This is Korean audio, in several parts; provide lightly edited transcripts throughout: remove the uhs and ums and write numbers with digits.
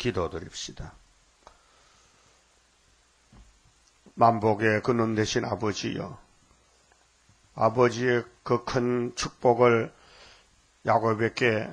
기도드립시다. 만복의 근원 되신 아버지여, 아버지의 그 큰 축복을 야곱에게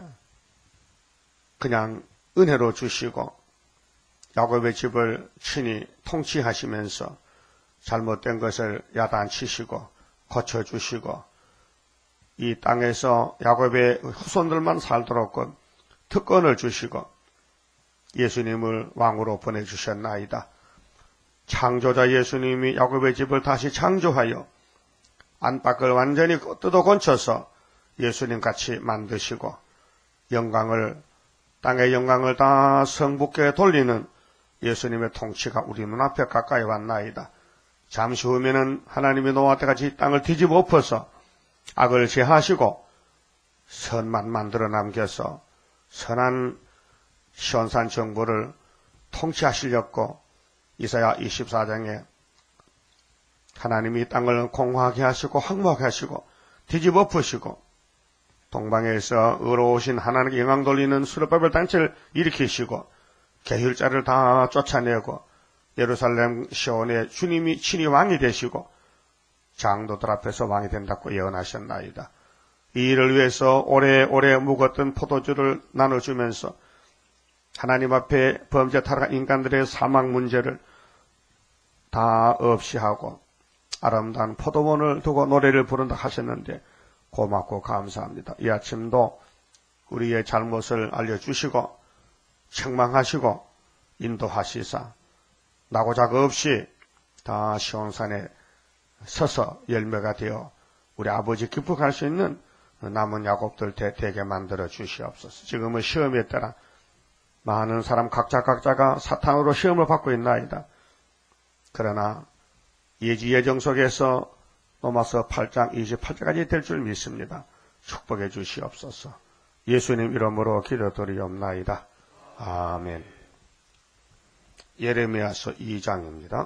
그냥 은혜로 주시고 야곱의 집을 친히 통치하시면서 잘못된 것을 야단치시고 고쳐주시고 이 땅에서 야곱의 후손들만 살도록 특권을 주시고 예수님을 왕으로 보내주셨나이다. 창조자 예수님이 야곱의 집을 다시 창조하여 안팎을 완전히 뜯어 건쳐서 예수님같이 만드시고 땅의 영광을 다 성부께 돌리는 예수님의 통치가 우리 눈앞에 가까이 왔나이다. 잠시 후면은 하나님이 노아 때같이 이 땅을 뒤집어 엎어서 악을 제하시고 선만 만들어 남겨서 선한 시온산 정부를 통치하시려고 이사야 24장에 하나님이 이 땅을 공허하게 하시고 황무하게 하시고 뒤집어 엎으시고 동방에서 의로우신 하나님께 영광 돌리는 수르바벨 단체를 일으키시고 계율자를 다 쫓아내고 예루살렘 시온에 주님이 친히 왕이 되시고 장도들 앞에서 왕이 된다고 예언하셨나이다. 이 일을 위해서 오래오래 묵었던 포도주를 나눠주면서 하나님 앞에 범죄 타락한 인간들의 사망 문제를 다 없이 하고 아름다운 포도원을 두고 노래를 부른다 하셨는데 고맙고 감사합니다. 이 아침도 우리의 잘못을 알려주시고 책망하시고 인도하시사 나고자가 없이 다 시온산에 서서 열매가 되어 우리 아버지 기쁘할 수 있는 남은 야곱들 되게 만들어 주시옵소서. 지금은 시험에 따라 많은 사람 각자가 사탄으로 시험을 받고 있나이다. 그러나 예지예정 속에서 로마서 8장 28절까지 될 줄 믿습니다. 축복해 주시옵소서. 예수님 이름으로 기도드리옵나이다. 아멘. 예레미야서 2장입니다.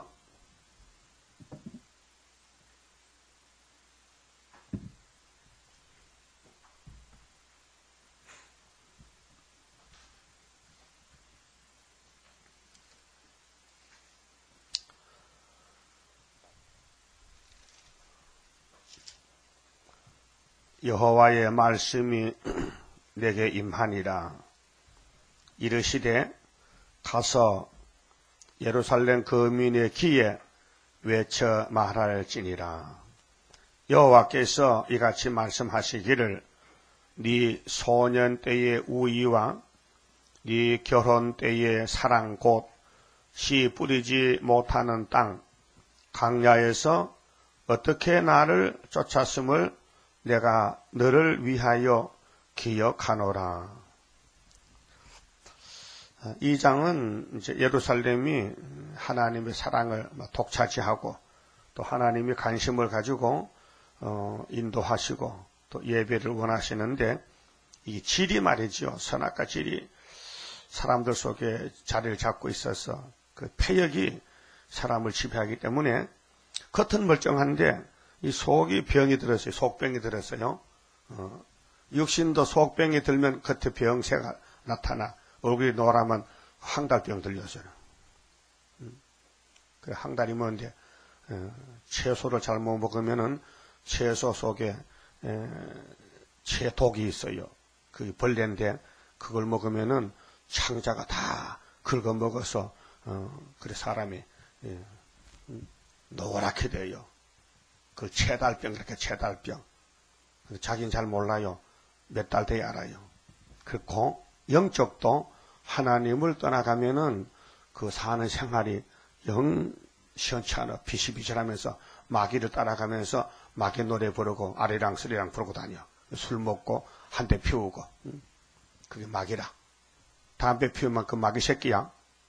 여호와의 말씀이 내게 임하니라. 이르시되 가서 예루살렘 거민의 귀에 외쳐 말할지니라. 여호와께서 이같이 말씀하시기를 네 소년 때의 우위와 네 결혼 때의 사랑 곧 씨 뿌리지 못하는 땅 광야에서 어떻게 나를 쫓았음을 내가 너를 위하여 기억하노라. 이 장은 이제 예루살렘이 하나님의 사랑을 독차지하고 또 하나님이 관심을 가지고 인도하시고 또 예배를 원하시는데 이 질이 말이죠. 선악과 질이 사람들 속에 자리를 잡고 있어서 그 폐역이 사람을 지배하기 때문에 겉은 멀쩡한데 이 속이 병이 들었어요. 속병이 들었어요. 육신도 속병이 들면 겉에 병세가 나타나 얼굴이 노라면 황달병 들려서요. 그 황달이 뭔데 채소를 잘못 먹으면은 채소 속에 채독이 있어요. 그 벌레인데 그걸 먹으면은 창자가 다 긁어 먹어서 그래 사람이 노랗게 돼요. 그 채달병, 이렇게 채달병. 자기는 잘 몰라요. 몇 달 돼야 알아요. 그렇고, 영적도 하나님을 떠나가면은 그 사는 생활이 영 시원치 않아. 비실비실하면서 마귀를 따라가면서 마귀 노래 부르고 아리랑 스리랑 부르고 다녀. 술 먹고 한 대 피우고. 그게 마귀라. 담배 피우면 그 마귀 새끼야.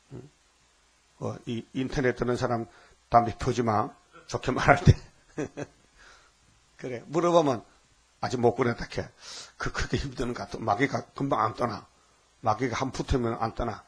이 인터넷 듣는 사람 담배 피우지 마. 좋게 말할 때. 그래. 물어보면 아직 못 꺼냈다 캐. 그렇게 힘드는 것 같아. 마귀가 금방 안 떠나. 마귀가 한 붙으면 안 떠나.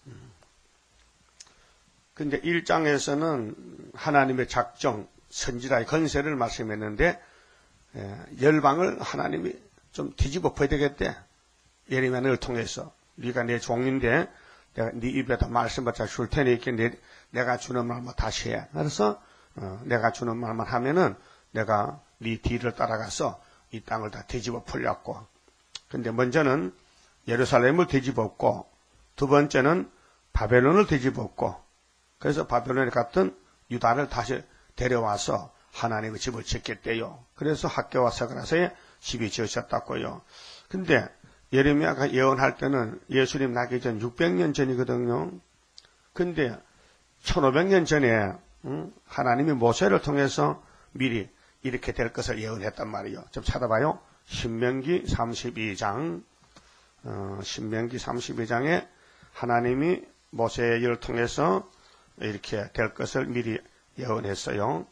근데 1장에서는 하나님의 작정, 선지자의 건세를 말씀했는데 열방을 하나님이 좀 뒤집어 엎어야 되겠대. 예레미야를 통해서 네가 내 종인데 내가 네 입에다 말씀을 줄 테니까 내가 주는 말만 다시 해. 그래서 내가 주는 말만 하면은 내가 네 뒤를 따라가서 이 땅을 다 뒤집어 풀렸고, 근데 먼저는 예루살렘을 뒤집었고, 두 번째는 바벨론을 뒤집었고, 그래서 바벨론에 갔던 유다를 다시 데려와서 하나님의 집을 짓겠대요. 그래서 학교와 서그라서에 집이 지어졌다고요. 근데 예레미야가 예언할 때는 예수님 나기 전 600년 전이거든요. 근데 1500년 전에 하나님이 모세를 통해서 미리 이렇게 될 것을 예언했단 말이에요. 좀 찾아봐요. 신명기 32장, 신명기 32장에 하나님이 모세의 일을 통해서 이렇게 될 것을 미리 예언했어요.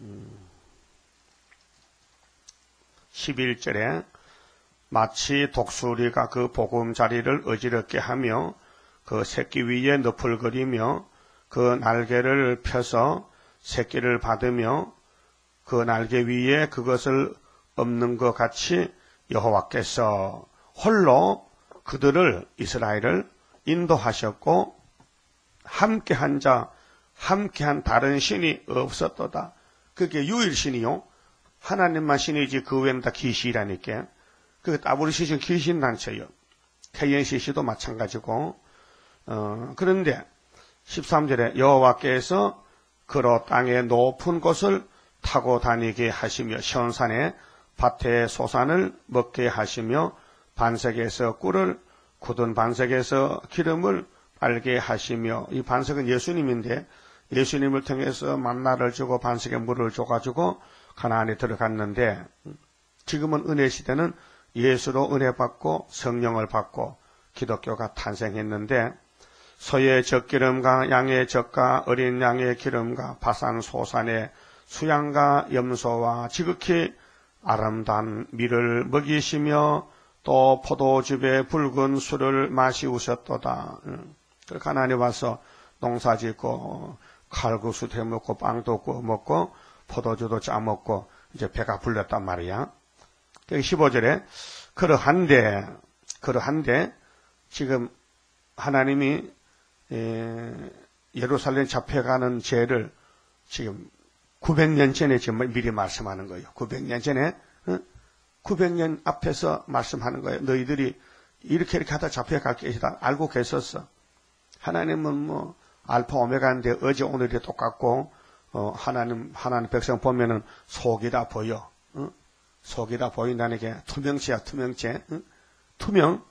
11절에 마치 독수리가 그 보금자리를 어지럽게 하며 그 새끼 위에 너풀거리며 그 날개를 펴서 새끼를 받으며 그 날개 위에 그것을 엎는 것 같이 여호와께서 홀로 그들을 이스라엘을 인도하셨고 함께한 자, 함께한 다른 신이 없었도다. 그게 유일신이요. 하나님만 신이지 그 외에는 다 귀신이라니까. 그 WCC는 귀신단체요. KNCC도 마찬가지고. 그런데 13절에 여호와께서 그로 땅의 높은 곳을 타고 다니게 하시며 시온산에 밭의 소산을 먹게 하시며 반석에서 꿀을 굳은 반석에서 기름을 빨게 하시며, 이 반석은 예수님인데 예수님을 통해서 만나를 주고 반석에 물을 줘가지고 가나안에 들어갔는데, 지금은 은혜 시대는 예수로 은혜 받고 성령을 받고 기독교가 탄생했는데, 소의 젖기름과 양의 젖과 어린 양의 기름과 바산 소산의 수양과 염소와 지극히 아름다운 밀을 먹이시며 또 포도즙에 붉은 술을 마시우셨도다. 가나안에 와서 농사 짓고 칼국수 해 먹고 빵도 구워 먹고 포도주도 짜 먹고 이제 배가 불렀단 말이야. 15절에 그러한데 지금 하나님이 예루살렘 잡혀가는 죄를 지금 900년 전에 지금 미리 말씀하는 거예요. 900년 전에 900년 앞에서 말씀하는 거예요. 너희들이 이렇게 하다 잡혀갈 것이다. 알고 계셨어. 하나님은 뭐 알파 오메가인데 어제 오늘이 똑같고 하나님 백성 보면은 속이 다 보여. 속이 다 보인다는 게 투명체야, 투명체. 투명.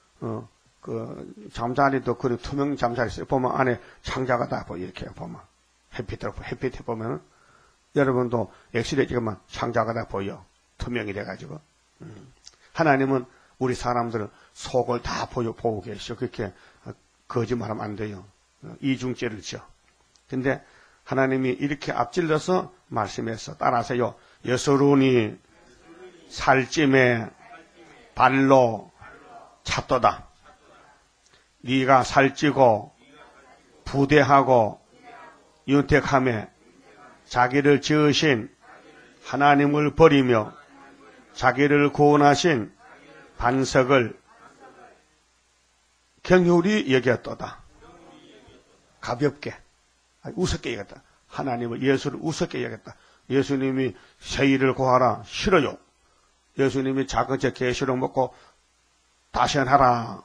그 잠자리도 그런 투명 잠자리 있어요. 보면 안에 창자가 다 보여. 이렇게 보면 햇빛에 보면은 여러분도 엑스레이 찍으면 창자가 다 보여. 투명이 돼가지고. 하나님은 우리 사람들은 속을 다 보고 계셔. 그렇게 거짓말하면 안 돼요. 이중죄를 져. 근데 하나님이 이렇게 앞질러서 말씀해서 따라하세요. 여서론이 살찜에 발로 찼도다. 네가 살찌고 부대하고 윤택함에 자기를 지으신 하나님을 버리며 자기를 구원하신 반석을 경휼히 여겼도다. 가볍게, 우습게 여겼다. 하나님을, 예수를 우습게 여겼다. 예수님이 세일을 구하라. 싫어요. 예수님이 작은 제 계시록 먹고 다시하라.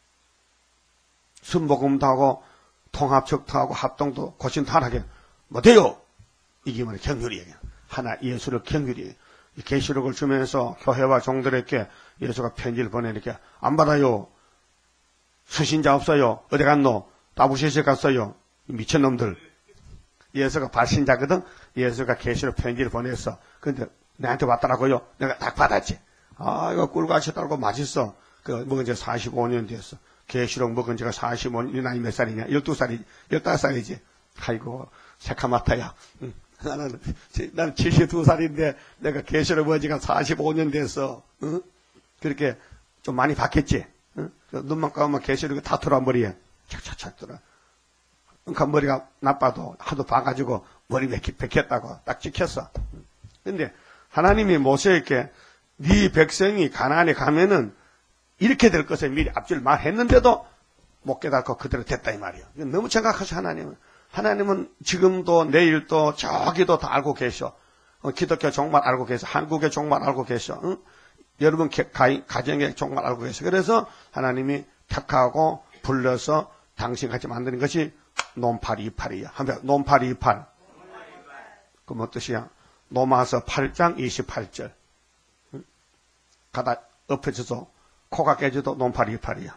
순복음도 하고 통합척도 하고 합동도 고신도 하게 못해요. 이게 뭐냐, 경휼히 여겨. 하나 예수를 경휼히 계시록을 주면서 교회와 종들에게 예수가 편지를 보내니까 안 받아요. 수신자 없어요. 어디 갔노? 따부시에 갔어요. 미친놈들. 예수가 발신자거든. 예수가 계시록 편지를 보냈어. 근데 내한테 왔더라고요. 내가 딱 받았지. 아, 이거 꿀같이 달고 맛있어. 그 먹은 지 45년 됐어. 계시록 먹은 지가 45년, 나이 몇 살이냐? 12살이지. 15살이지. 아이고, 새카마타야. 나는 72살인데 내가 계시록 먹은 지가 45년 됐어. 응? 그렇게 좀 많이 바뀌었지. 응? 눈만 감으면 계시록이 다 돌아 머리에. 착착착 돌아. 그러니까 머리가 나빠도 하도 봐가지고 머리 베꼈다고 딱 찍혔어. 근데 하나님이 모세에게 네 백성이 가나안에 가면은 이렇게 될 것을 미리 앞줄 말했는데도 못 깨닫고 그대로 됐다 이 말이에요. 너무 정확하죠, 하나님은. 하나님은 지금도 내일도 저기도 다 알고 계셔. 기독교 종말 알고 계셔. 한국의 종말 알고 계셔. 응? 여러분 가정의 종말 알고 계셔. 그래서 하나님이 택하고 불러서 당신같이 만드는 것이 논팔이 이팔이야. 한번 논팔이 이팔. 그럼 뭐 뜻이야? 로마서 8장 28절. 응? 가다 엎어져서 코가 깨져도 논팔이 이팔이야.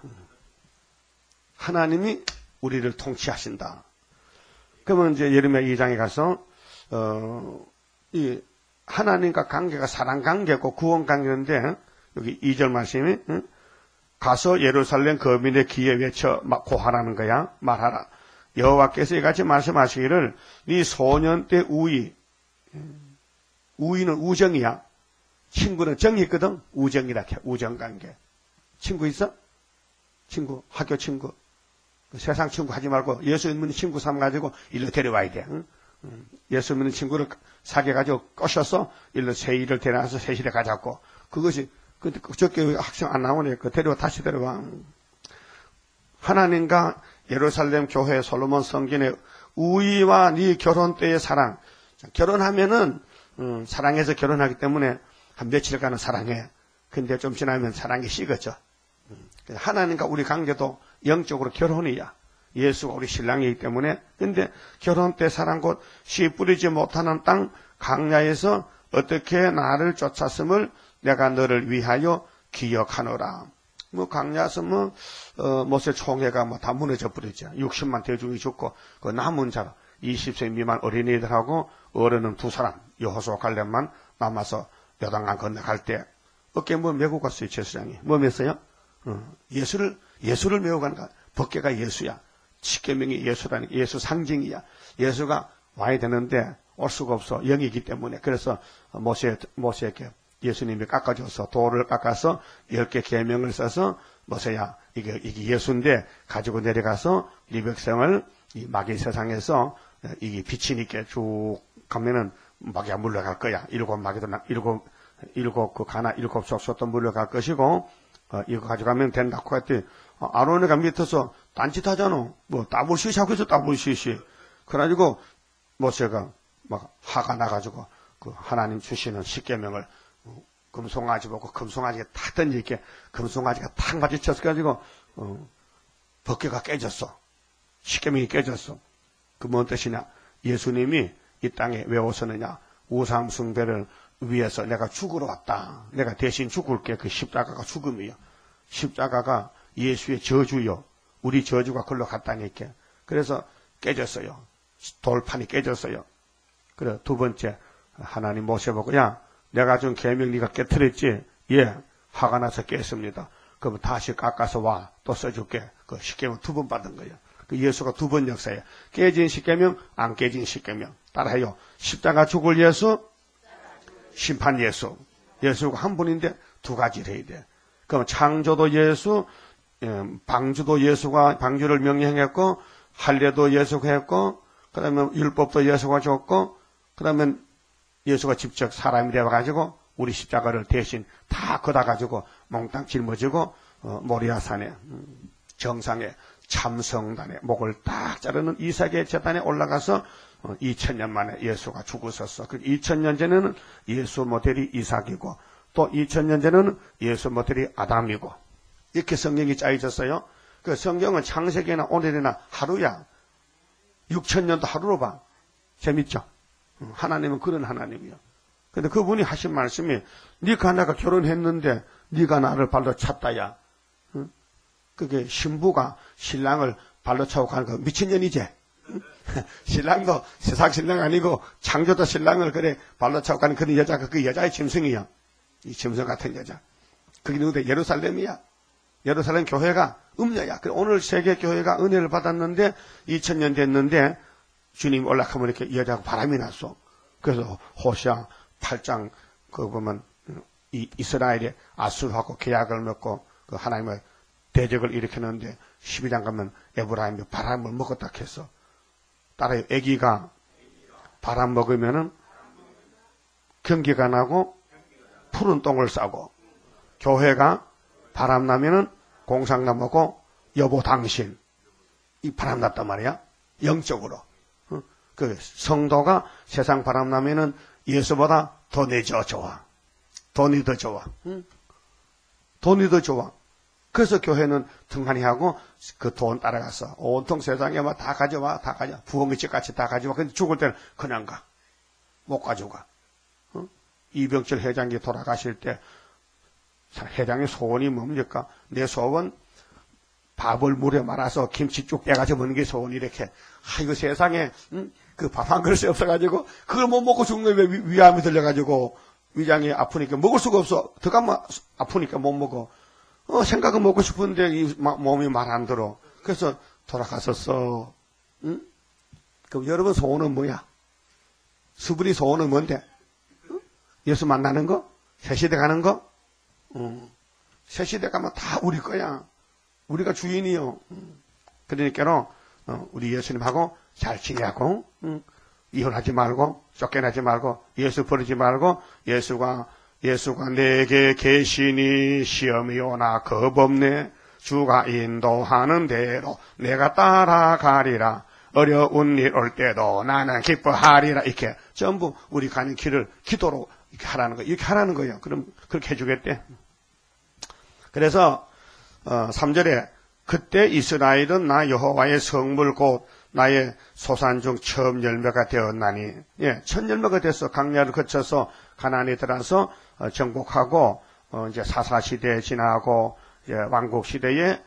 하나님이 우리를 통치하신다. 그러면 이제 예레미야 2장에 가서 이 하나님과 관계가 사랑 관계고 구원 관계인데 여기 2절 말씀이 가서 예루살렘 거민의 귀에 외쳐 고하라는 거야. 말하라. 여호와께서 이같이 말씀하시기를 네 소년 때 우위는 우정이야. 친구는 정이 있거든. 우정이라 해. 우정관계. 친구 있어? 친구, 학교 친구. 세상 친구 하지 말고 예수 믿는 친구 삼아가지고 일로 데려와야 돼. 응? 예수 믿는 친구를 사귀어가지고 꼬셔서 일로 세일을 데려와서 세실에 가자고. 그것이 근데 저께 학생 안 나오네. 그 다시 데려와. 하나님과 예루살렘 교회 솔로몬 성전의 우위와 네 결혼 때의 사랑. 결혼하면은 사랑해서 결혼하기 때문에 한 며칠간은 사랑해. 근데 좀 지나면 사랑이 식어져. 하나님과 우리 관계도 영적으로 결혼이야. 예수가 우리 신랑이기 때문에. 근데 결혼 때 사랑 곧 씨 뿌리지 못하는 땅 강야에서 어떻게 나를 쫓았음을 내가 너를 위하여 기억하노라. 뭐 강야에서 모세 총회가 다 무너져 버렸죠. 60만 대중이 죽고 그 남은 자 20세 미만 어린이들하고 어른은 2사람 여호수아 갈렙만 남아서 요단강 건너갈 때 어깨 메고 갔어요. 제사장이. 뭐 맸어요? 예수를 메고 가는 거야. 법궤가 예수야. 십계명이 예수라니 예수 상징이야. 예수가 와야 되는데 올 수가 없어. 영이기 때문에. 그래서 모세에게 예수님이 깎아줘서 돌을 깎아서 10개 계명을 써서 모세야 이게 예수인데 가지고 내려가서 네 백성을 이 마귀 세상에서 이게 빛이 있게 쭉 가면은 마귀가 물러갈 거야. 7 족속도 물러갈 것이고 이거 가져가면 된다고 했더니 아론이가 밑에서 딴짓하잖아. 뭐 따블시시 하고 있어. 따블시시. 그래가지고 모세가 막 화가 나가지고 그 하나님 주시는 십계명을 금송아지 보고 금송아지가 탁 던지게 금송아지가 탁 마주쳤어가지고 법궤가 깨졌어. 십계명이 깨졌어. 그 뭔 뜻이냐? 예수님이 이 땅에 왜 오셨느냐? 우상 숭배를 위해서 내가 죽으러 왔다. 내가 대신 죽을게. 그 십자가가 죽음이요. 십자가가 예수의 저주요. 우리 저주가 걸로 갔다니까. 그래서 깨졌어요. 돌판이 깨졌어요. 그래 두 번째 하나님 모셔보고 야 내가 준 계명 네가 깨트렸지? 예. 화가 나서 깼습니다. 그럼 다시 깎아서 와. 또 써줄게. 그 십계명 2번 받은 거예요. 그 예수가 2번 역사예요. 깨진 십계명, 안 깨진 십계명. 따라해요. 십자가 죽을 예수, 심판 예수. 예수가 한 분인데 2가지를 해야 돼. 그럼 창조도 예수, 방주도 예수가 방주를 명령했고, 할례도 예수가 했고, 그 다음에 율법도 예수가 줬고, 그 다음에 예수가 직접 사람이 되어가지고 우리 십자가를 대신 다 걷어가지고 몽땅 짊어지고 모리아산에 정상에 참성단에 목을 딱 자르는 이삭의 제단에 올라가서 2000년 만에 예수가 죽으셨어. 그 2000년 전에는 예수 모델이 이삭이고 또 2000년 전에는 예수 모델이 아담이고 이렇게 성경이 짜여졌어요. 그 성경은 창세기나 오늘이나 하루야. 6000년도 하루로 봐. 재밌죠? 하나님은 그런 하나님이요. 근데 그분이 하신 말씀이 네가 내가 결혼했는데 네가 나를 발로 찼다야. 그게 신부가 신랑을 발로 차고 가는 거 미친년이지. 신랑도 세상 신랑 아니고 창조도 신랑을 그래 발로 차고 가는 그런 여자가 그 여자의 짐승이야. 이 짐승 같은 여자. 그게 누구데? 예루살렘이야. 예루살렘 교회가 음녀야. 오늘 세계 교회가 은혜를 받았는데 2000년 됐는데 주님 올라가면 이렇게 여자하고 바람이 났어. 그래서 호시아 8장 그 보면 이스라엘이 아수르하고 계약을 맺고 그 하나님의 대적을 일으켰는데 12장 가면 에브라임이 바람을 먹었다 했어. 따라요. 아기가 바람 먹으면은 경기가 나고 푸른 똥을 싸고 교회가 바람 나면은 공상나무고 여보 당신 이 바람났단 말이야. 영적으로. 그 성도가 세상 바람나면은 예수보다 더 내줘 좋아. 돈이 더 좋아. 돈이 더 좋아. 그래서 교회는 등한히 하고 그 돈 따라가서 온통 세상에 막 다 가져와, 다 가져와. 부엉이집 같이 다 가져와. 근데 죽을 때는 그냥 가. 못 가져가. 이병철 회장이 돌아가실 때 회장의 소원이 뭡니까? 내 소원 밥을 물에 말아서 김치쭉 빼가지고 먹는 게 소원이 이렇게. 이거 세상에 그 밥 한 그릇이 없어가지고 그걸 못 먹고 죽는 왜 위암이 들려가지고 위장이 아프니까 먹을 수가 없어. 들어가면 아프니까 못 먹어. 생각은 먹고 싶은데 이 몸이 말 안 들어. 그래서 돌아갔었어. 그럼 여러분 소원은 뭐야? 수분이 소원은 뭔데? 예수 만나는 거? 새시대 가는 거? 새시대 가면 다 우리 거야. 우리가 주인이요. 그러니까는 우리 예수님하고 잘 지내고 이혼하지 말고 쫓겨나지 말고 예수 버리지 말고 예수가 내게 계시니 시험이 오나 겁없네. 주가 인도하는 대로 내가 따라가리라. 어려운 일 올 때도 나는 기뻐하리라. 이렇게 전부 우리 가는 길을 기도로 이렇게 하라는 거예요. 이렇게 하라는 거예요. 그럼 그렇게 해주겠대. 그래서 3절에 그때 이스라엘은 나 여호와의 성물 곧 나의 소산 중 처음 열매가 되었나니. 예, 첫 열매가 됐어. 강야를 거쳐서 가나안에 들어서 정복하고 이제 사사 시대에 지나고 왕국 시대에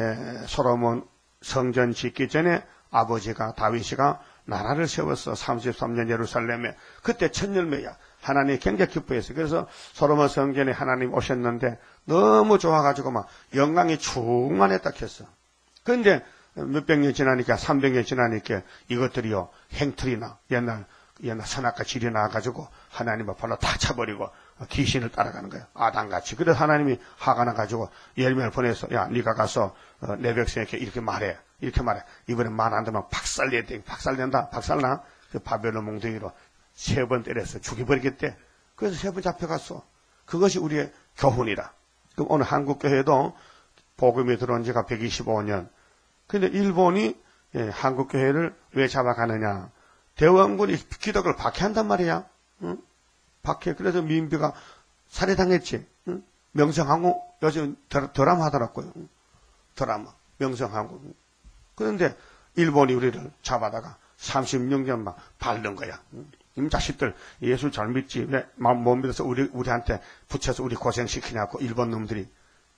솔로몬 성전 짓기 전에 아버지가 다윗이가 나라를 세웠어. 33년 예루살렘에. 그때 첫 열매야. 하나님이 굉장히 기뻐했어요. 그래서 솔로몬 성전에 하나님 오셨는데 너무 좋아가지고 막 영광이 충만했다 했어. 그런데 몇백 년 지나니까 300년 지나니까 이것들이요 행틀이나 옛날 선악과 질이 나가지고 하나님을 발로 다 차버리고 귀신을 따라가는 거예요. 아담같이. 그래서 하나님이 화가 나가지고 예레미야를 보내서 야 네가 가서 내 백성에게 이렇게 말해. 이번에 말 안 들으면 박살내야 돼. 박살낸다. 박살나. 그 바벨론 몽둥이로 3번 때려서 죽여버리겠대. 그래서 3번 잡혀갔어. 그것이 우리의 교훈이라. 그럼 오늘 한국교회도 복음이 들어온 지가 125년. 근데 일본이 한국교회를 왜 잡아가느냐. 대원군이 기독을 박해한단 말이야. 응? 박해. 그래서 민비가 살해당했지. 응? 명성항공 요즘 드라마 하더라고요. 드라마. 명성항공. 그런데 일본이 우리를 잡아다가 36년 막 밟는 거야. 이 자식들 예수 잘 믿지 왜 못 믿어서 우리한테 붙여서 우리 고생시키냐고 일본 놈들이.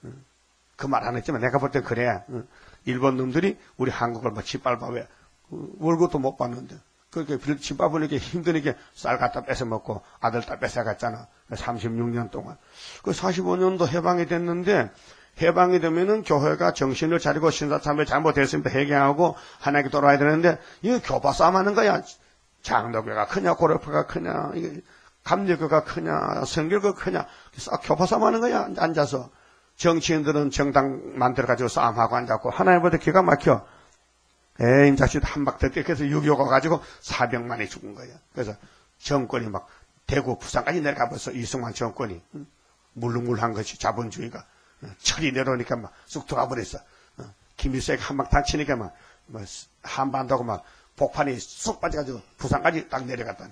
그 말 안 했지만 내가 볼 땐 그래. 일본 놈들이 우리 한국을 막 짓밟아. 왜 월급도 못 받는데 그렇게 짓밟으니까 힘드니까 쌀 갖다 뺏어 먹고 아들 다 뺏어갔잖아. 36년 동안. 그 45년도 해방이 됐는데 해방이 되면은 교회가 정신을 차리고 신사참배 잘못했으면 회개하고 하나님께 돌아와야 되는데 이거 교파 싸움하는 거야. 장로교가 크냐 고려파가 크냐 이게 감리교가 크냐 성결교가 크냐 싹 교파 싸움하는 거야. 앉아서 정치인들은 정당 만들어가지고 싸움하고 앉았고 하나님보다 기가 막혀. 에이 자식 한박대 떼켜서 6.25가 가지고 400만이 죽은 거야. 그래서 정권이 막 대구 부산까지 내려가버렸어. 이승만 정권이 물렁물렁한 것이 자본주의가 철이 내려오니까 막 쑥 들어가버렸어. 김일성이 한방 다치니까 막 한반도가 막 복판이 쑥 빠져가지고 부산까지 딱 내려갔다니.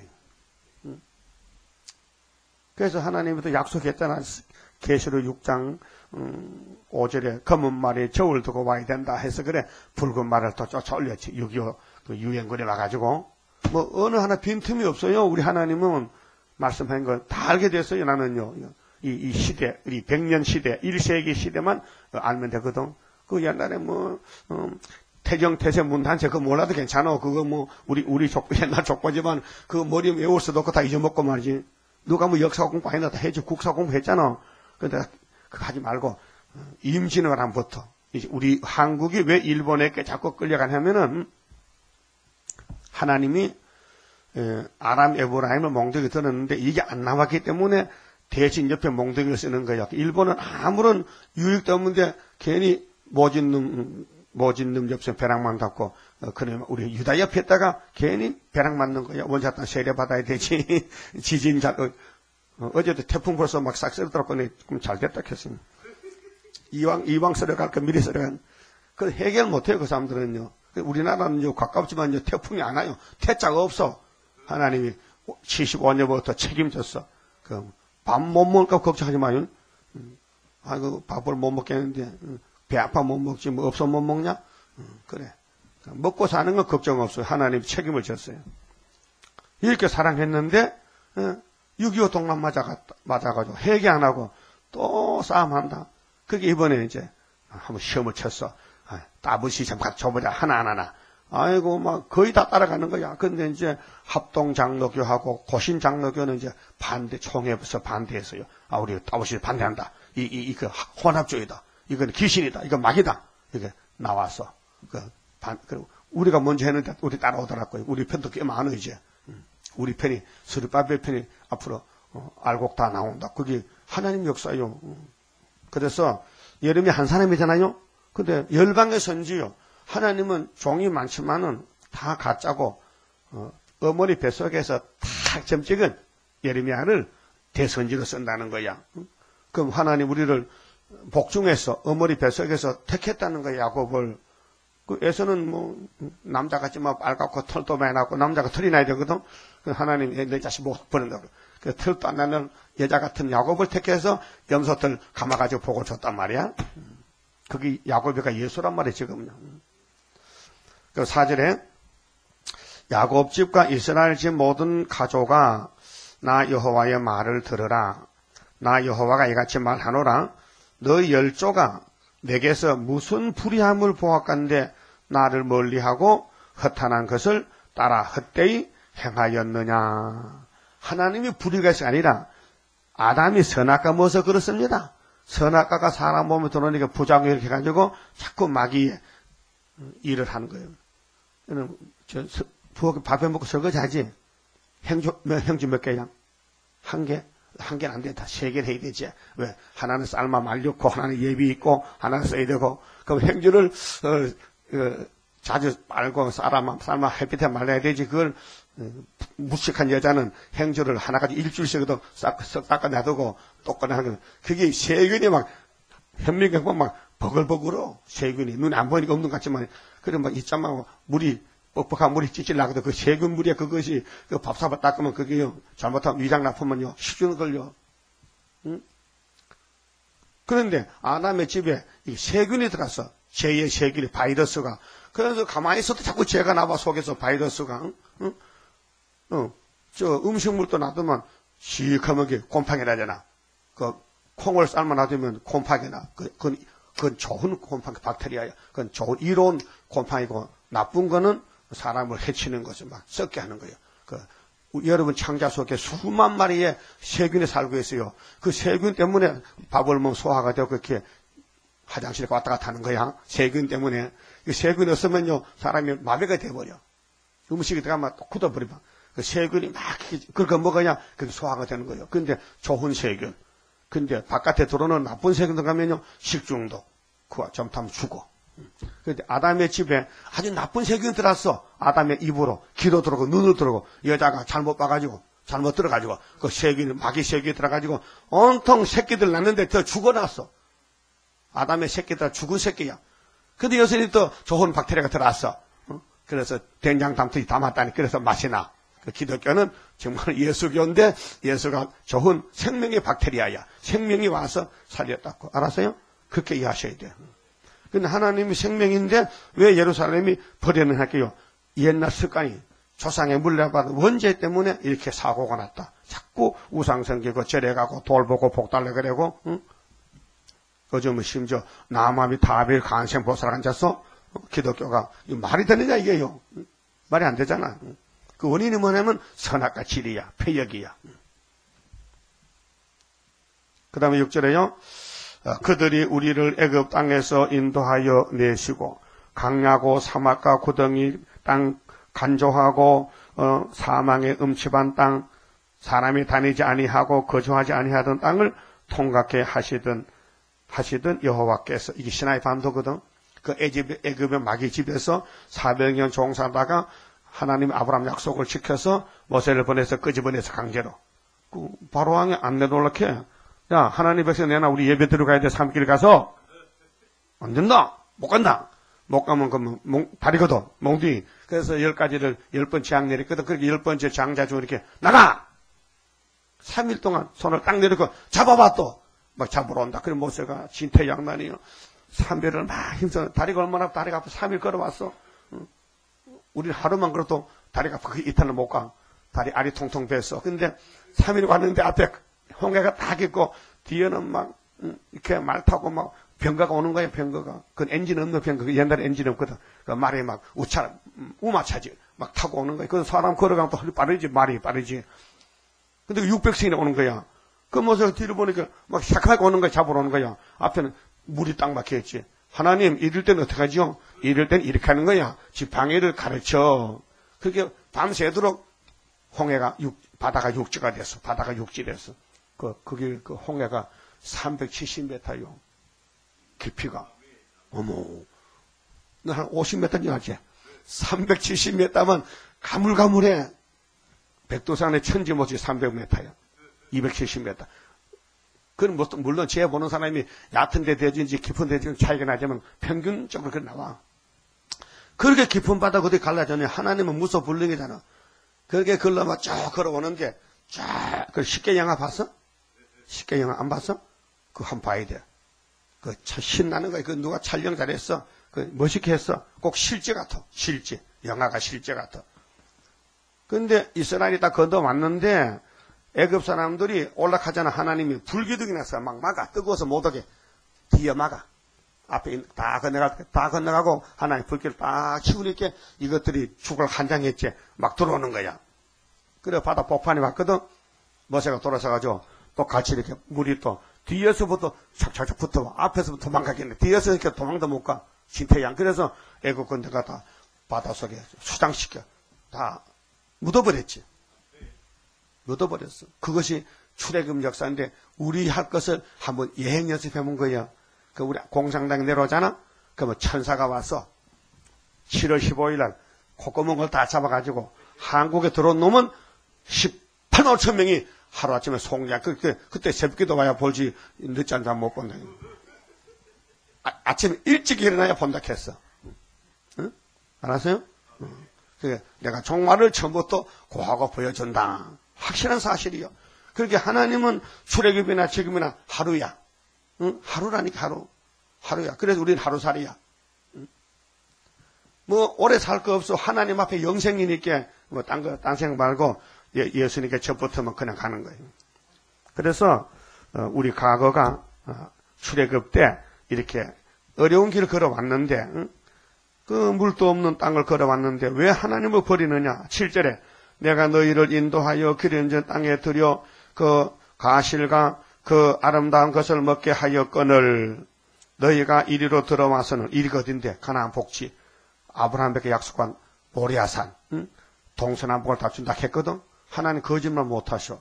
그래서 하나님부터 약속했잖아. 계시록 6장 5절에 검은 말에 저울 두고 와야 된다 해서 그래 붉은 말을 또 쫓아올렸지. 6.25 그 유행거리 와가지고 뭐 어느 하나 빈틈이 없어요. 우리 하나님은 말씀한 거 다 알게 됐어요. 나는요 이 시대 우리 100년 시대 1세기 시대만 알면 되거든. 그 옛날에 뭐 태정태세 문단체 그거 몰라도 괜찮아. 그거 뭐 우리 옛날 족보지만 그 머리에 외울 수도 없고 다 잊어먹고 말이지. 누가 뭐 역사 공부 해놔 다 해줘. 국사 공부 했잖아. 근데 그거 하지 말고 임진왜란부터 이제 우리 한국이 왜 일본에게 자꾸 끌려가냐면은 하나님이 아람 에브라임을 몽둥이 들었는데 이게 안 나왔기 때문에 대신 옆에 몽둥이를 쓰는 거야. 일본은 아무런 유익도 없는데 괜히 모진놈 옆에 벼락만 닫고 그래 우리 유다 옆에다가 괜히 벼락 맞는 거야. 원자탄 세례 받아야 되지. 지진 어제도 태풍 벌써 막 싹 쓸더라고. 그럼 잘 됐다 했으면 이왕 썰어갈 거 미리 썰어간. 그 해결 못해요, 그 사람들은요. 우리나라는요, 가깝지만요, 태풍이 안 와요. 태자가 없어. 하나님이 75년부터 책임졌어. 밥 못 먹을까 걱정하지 마요. 아이고, 밥을 못 먹겠는데, 배 아파 못 먹지, 뭐 없어 못 먹냐? 그래. 먹고 사는 건 걱정 없어요. 하나님 책임을 졌어요. 이렇게 사랑했는데, 6.25 동란 맞아가지고, 회개 안 하고, 또 싸움한다. 그게 이번에 이제, 한번 시험을 쳤어. 따블시 잠깐 줘보자. 하나. 아이고, 막, 거의 다 따라가는 거야. 근데 이제, 합동장로교하고 고신장로교는 이제 총회에서 반대했어요. 우리 따블시 반대한다. 이거 혼합주의다. 이건 귀신이다. 이건 마귀다. 이게 나와서. 그리고 우리가 먼저 했는데, 우리 따라오더라고요. 우리 편도 꽤 많아, 이제. 우리 편이, 스루바벨 편이 앞으로, 알곡 다 나온다. 그게 하나님 역사요. 그래서, 예레미야 한 사람이잖아요? 근데 열방의 선지요. 하나님은 종이 많지만은 다 가짜고 어머니 뱃속에서 탁 점 찍은 예레미야를 대선지로 쓴다는 거야. 그럼 하나님 우리를 복중에서 어머니 뱃속에서 택했다는 거야. 야곱을. 그 에서는 뭐 남자 같지만 빨갛고 털도 많이 나고 남자가 털이 나야 되거든. 그 하나님 내 자식 못 버린다고. 그 털도 안 나는 여자 같은 야곱을 택해서 염소털 감아가지고 보고 줬단 말이야. 그게 야곱이가 예수란 말이야 지금요. 그 4절에 야곱 집과 이스라엘 집 모든 가족아 나 여호와의 말을 들으라. 나 여호와가 이같이 말하노라. 너희 열조가 내게서 무슨 불의함을 보았건대 나를 멀리하고 허탄한 것을 따라 헛되이 행하였느냐. 하나님이 불의가 아니라 아담이 선악과 먹어서 그렇습니다. 선악과가 사람 몸에 들어오니까 부작용 이렇게 해가지고 자꾸 마귀에 일을 하는 거예요. 부엌에 밥해 먹고 설거지하지. 행주 몇 개야? 한 개? 한 개는 안 된다. 3개를 해야 되지. 왜? 하나는 삶아 말렸고, 하나는 예비 있고, 하나는 써야 되고, 그럼 행주를, 자주 빨고, 삶아 햇빛에 말려야 되지. 그걸, 무식한 여자는 행주를 하나까지 일주일씩도 닦아 놔두고, 또 꺼내는 거. 그게 세균이 막, 현미경 보면 막, 버글버글어. 세균이. 눈에 안 보이니까 없는 것 같지만, 그래 막, 있자마 물이, 뻑뻑한 물이 찌질나거든. 그 세균 물이야, 그것이, 그 밥삽을 닦으면 그게요, 잘못하면 위장 나쁘면요, 식중독 걸려. 응? 그런데, 아담의 집에 세균이 들어갔어. 죄의 세균이, 바이러스가. 그래서 가만히 있어도 자꾸 죄가 나와, 속에서 바이러스가. 응? 저 음식물도 놔두면, 시커먼 게 곰팡이 나잖아. 그, 콩을 삶아 놔두면 곰팡이 나. 그건 좋은 곰팡이, 박테리아야. 그건 좋은, 이로운 곰팡이고, 나쁜 거는 사람을 해치는 것을 막 썩게 하는 거예요. 여러분 창자 속에 수만 마리의 세균이 살고 있어요. 그 세균 때문에 밥을 먹으면 소화가 되고 그렇게 화장실에 왔다 갔다 하는 거야. 세균 때문에. 그 세균이 없으면요, 사람이 마비가 돼버려. 음식이 들어가면 또 굳어버리면. 그 세균이 막, 그렇게 먹어야 그게 소화가 되는 거예요. 근데 좋은 세균. 근데 바깥에 들어오는 나쁜 세균 들어가면요, 식중독. 그거 잘못하면 죽어. 그런데 아담의 집에 아주 나쁜 세균이 들어왔어. 아담의 입으로, 귀로 들어오고, 눈으로 들어오고, 여자가 잘못 봐가지고, 잘못 들어가지고, 그 세균이, 마귀 세균이 들어가지고, 온통 새끼들 낳는데 더 죽어났어. 아담의 새끼들 죽은 새끼야. 근데 여전히 또 좋은 박테리아가 들어왔어. 그래서 된장 담틀이 담았다니, 그래서 맛이 나. 그 기독교는 정말 예수교인데, 예수가 좋은 생명의 박테리아야. 생명이 와서 살렸다고. 알았어요? 그렇게 이해하셔야 돼요. 근데 하나님이 생명인데 왜 예루살렘이 버리는 할게요? 옛날 습관이 조상의 물려받은 원죄 때문에 이렇게 사고가 났다. 자꾸 우상 섬기고 절에 가고 돌 보고 복달래 그래고, 응? 요즘은 심지어 나아맘이 다벨 간생 보살 앉아서 기독교가 말이 되느냐 이게요? 말이 안 되잖아. 그 원인이 뭐냐면 선악과 질이야, 폐역이야. 그 다음에 6절에요. 그들이 우리를 애굽 땅에서 인도하여 내시고 강야고 사막과 구덩이 땅 간조하고 사망의 음침한 땅 사람이 다니지 아니하고 거주하지 아니하던 땅을 통각해 하시던 여호와께서 이게 시나이 반도거든. 그 애굽의 마귀 집에서 400년 종사하다가 하나님 아브라함 약속을 지켜서 모세를 보내서 끄집어내서 강제로 그 바로왕이 안 내놓을게. 야, 하나님 백성 내놔. 우리 예배 드려 가야 돼. 3길 가서. 안 된다. 못 간다. 못 가면 그 다리거든, 몽둥이. 그래서 10가지를 10번 장 내렸거든. 그렇게 10번째 장자 중 이렇게, 나가! 3일 동안 손을 딱 내리고, 잡아봐 또! 막 잡으러 온다. 그래, 모세가 진퇴양난이요. 3배를 막 힘써, 다리가 얼마나 다리가 아파 3일 걸어왔어. 우리는 하루만 걸어도 다리가 아파. 그 이탈을 못 가. 다리 알이 통통 뱄어. 근데 3일 왔는데 앞에 홍해가 딱 있고, 뒤에는 막, 이렇게 말 타고 막, 병가가 오는 거야, 병가가. 그건 엔진 없는 병가. 옛날에 엔진 없거든. 그 말이 막, 우마차지. 막 타고 오는 거야. 그 사람 걸어가면 또 빠르지, 말이 빠르지. 근데 600층이나 오는 거야. 그 모습 뒤를 보니까 막 샤크하게 오는 거야, 잡으러 오는 거야. 앞에는 물이 딱 막혀있지. 하나님, 이럴 때는 어떡하죠? 이럴 때는 이렇게 하는 거야. 지방해를 가르쳐. 그렇게 밤새도록 홍해가 바다가 육지가 됐어. 바다가 육지 됐어. 그 홍해가 370m요. 깊이가. 어머. 너 한 50m인지 알지? 370m면 가물가물해. 백두산의 천지 못지 300m야. 270m. 그건 물론 재 보는 사람이 얕은 데 대진지 깊은 데 대진지 차이가 나지만 평균적으로 그렇게 나와. 그렇게 깊은 바다 어디 갈라져니 하나님은 무소 불능이잖아. 그렇게 걸러만 쭉 걸어오는데 쫙, 그 십계영화 봤어? 십계영화 안 봤어? 그거 한번 봐야 돼. 그 신나는 거야. 그 누가 촬영 잘했어. 그 멋있게 했어. 꼭 실제 같아. 실제. 영화가 실제 같아. 근데 이스라엘이 다 건너왔는데 애굽 사람들이 올라가잖아. 하나님이 불기둥이 나서 막 막아. 뜨거워서 못 오게. 뒤에 막아. 앞에 다 건너가고 하나님 불길을 딱 치우니까 이것들이 죽을 한장했지. 막 들어오는 거야. 그래 바다 폭판이 왔거든. 모세가 돌아서가지고 또 같이 이렇게 물이 또 뒤에서부터 착착착 붙어. 앞에서부터 도망가겠네. 뒤에서 이렇게 도망도 못 가. 진퇴양. 그래서 애굽 군대가 다 바닷속에 수장시켜. 다 묻어버렸지. 묻어버렸어. 그것이 출애굽 역사인데 우리 할 것을 한번 예행 연습해본 거야. 그 우리 공상당에 내려오잖아. 그러면 천사가 와서 7월 15일 날 콧구멍을 다 잡아가지고 한국에 들어온 놈은 18만 5천 명이 하루아침에 송장. 그때 새벽기도 와야 볼지 늦지 않다 못 본다. 아침에 일찍 일어나야 본다 했어. 응? 알았어요? 응. 내가 종말을 처음부터 고하고 보여준다. 확실한 사실이요. 그렇게 하나님은 출애굽이나 지금이나 하루야. 응? 하루라니까 하루. 하루야. 그래서 우리는 하루살이야. 응? 뭐 오래 살 거 없어. 하나님 앞에 영생이니까 뭐 딴 생각 말고 예수님께 접붙으면 그냥 가는 거예요. 그래서 우리 과거가 출애굽 때 이렇게 어려운 길을 걸어왔는데 응? 그 물도 없는 땅을 걸어왔는데 왜 하나님을 버리느냐. 7절에 내가 너희를 인도하여 기름진 땅에 들여 그 가실과 그 아름다운 것을 먹게 하였거늘 너희가 이리로 들어와서는 이리가 어딘데 가나안 복지 아브라함에게 약속한 모리아산 응? 동서남북을 다 준다 했거든. 하나님 거짓말 못하셔.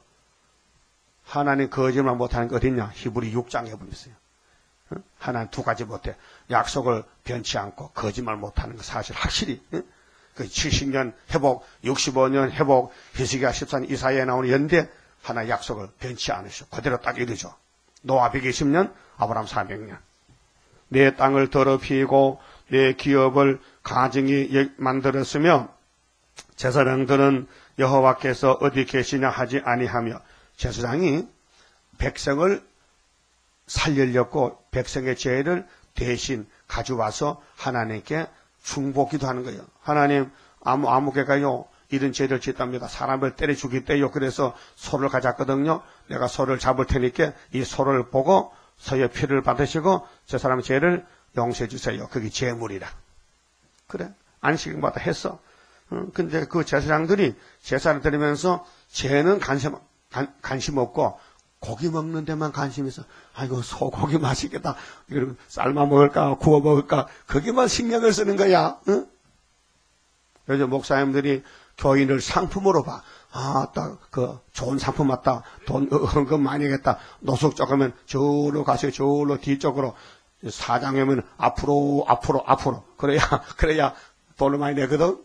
하나님 거짓말 못하는 게 어딨냐. 히브리 6장에 보면 있어요. 응? 하나님 두 가지 못해. 약속을 변치 않고 거짓말 못하는 거 사실 확실히 응? 그 70년 회복 65년 회복 히스기야 14년 이사야에 나오는 연대 하나의 약속을 변치 않으셔. 그대로 딱 이루죠. 노아 120년 아브라함 400년. 내 땅을 더럽히고 내 기업을 가증히 만들었으며 제사장들은 여호와께서 어디 계시냐 하지 아니하며 제사장이 백성을 살리려고 백성의 죄를 대신 가져와서 하나님께 중보기도 하는 거예요. 하나님 아무개가요 이런 죄를 짓답니다. 사람을 때려 죽이대요. 그래서 소를 가졌거든요. 내가 소를 잡을 테니까 이 소를 보고 소의 피를 받으시고 저 사람의 죄를 용서해 주세요. 그게 제물이라. 그래 안식일마다 했어. 근데 그 제사장들이 제사를 드리면서 죄는 관심 없고 고기 먹는 데만 관심 있어. 아이고 소고기 맛있겠다. 이걸 삶아 먹을까 구워 먹을까 거기만 신경을 쓰는 거야. 응? 요즘 목사님들이 교인을 상품으로 봐. 아, 딱 그 좋은 상품 맞다. 돈 헌금 많이 겠다. 노숙 적으면 저로 가세요. 저로 뒤쪽으로 사장이면 앞으로. 그래야 돈을 많이 내거든.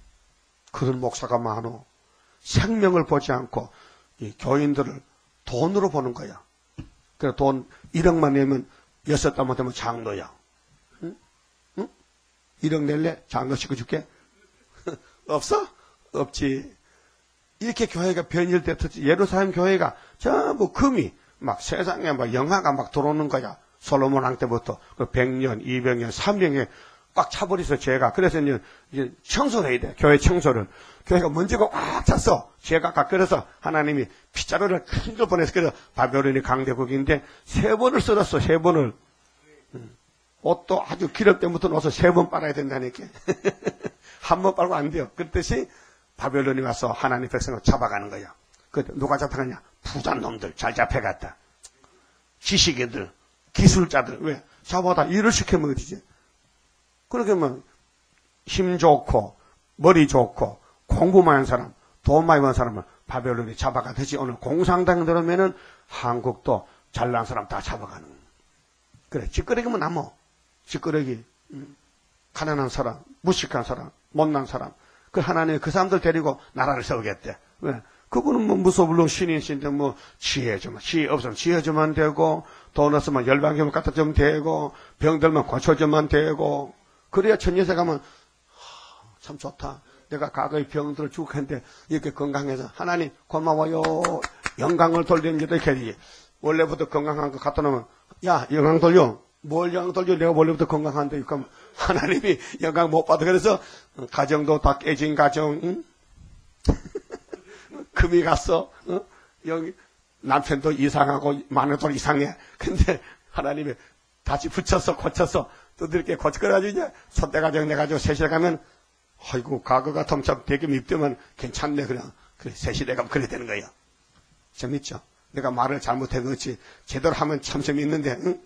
그런 목사가 많어. 생명을 보지 않고 이 교인들을 돈으로 보는 거야. 그래 돈 1억만 내면 6달 못하면 장로야. 응? 응? 1억 낼래? 작은 거 시켜줄게? 없어? 없지. 이렇게 교회가 변질됐었지. 예루살렘 교회가 전부 금이 막 세상에 막 영화가 막 들어오는 거야. 솔로몬 왕 때부터 그 100년, 200년, 300년 꽉 차버려서 죄가. 그래서 이제 청소를 해야 돼. 교회 청소를. 교회가 먼지가 꽉 찼어. 죄가 꽉. 그래서 하나님이 빗자루를 큰 걸 보내서 그래서 바벨론이 강대국인데 3번을 썰었어. 3번을. 옷도 아주 기름 때부터 넣어서 3번 빨아야 된다니까. 한 번 빨고 안 돼요. 그랬듯이 바벨론이 와서 하나님 백성을 잡아가는 거야. 그 누가 잡아가냐? 부자 놈들 잘 잡혀갔다. 지식인들, 기술자들. 왜? 잡아다 일을 시키면 어디지? 그렇게 뭐 힘 좋고 머리 좋고 공부 많은 사람, 돈 많이 버는 사람을 바벨론이 잡아가듯이 오늘 공산당 들어오면은 한국도 잘난 사람 다 잡아가는. 그래, 찌끄러기면 남어. 찌끄러기. 가난한 사람, 무식한 사람, 못난 사람. 그 하나님이 그 사람들 데리고 나라를 세우겠대. 왜? 그분은 뭐 무소불능 신인신데 뭐 지혜 없으면 지혜 주면 되고, 돈 없으면 열방교물 갖다 주면 되고, 병들면 고쳐주면 되고, 그래야 천년세 가면 참 좋다. 내가 과거의 병들을 죽었는데 이렇게 건강해서 하나님 고마워요. 영광을 돌리는 게 이렇게 되지. 원래부터 건강한 거 갖다 놓으면 야 영광 돌려. 뭘 영광 돌려? 내가 원래부터 건강한데 그럼 하나님이 영광 못 받아. 그래서 가정도 다 깨진 가정. 응? 금이 갔어. 여기 남편도 이상하고 마누라도 이상해. 근데 하나님이 다시 붙여서 고쳐서 두들겨 고쳐가지고 이제 손대가지고 내가지고 세시대 가면 아이고 과거 같으면 참 되게 밉더만 괜찮네. 그냥 그래 세시대 가면 그래 되는 거예요. 재밌죠? 내가 말을 잘못해 그렇지 제대로 하면 참 재밌는데. 응?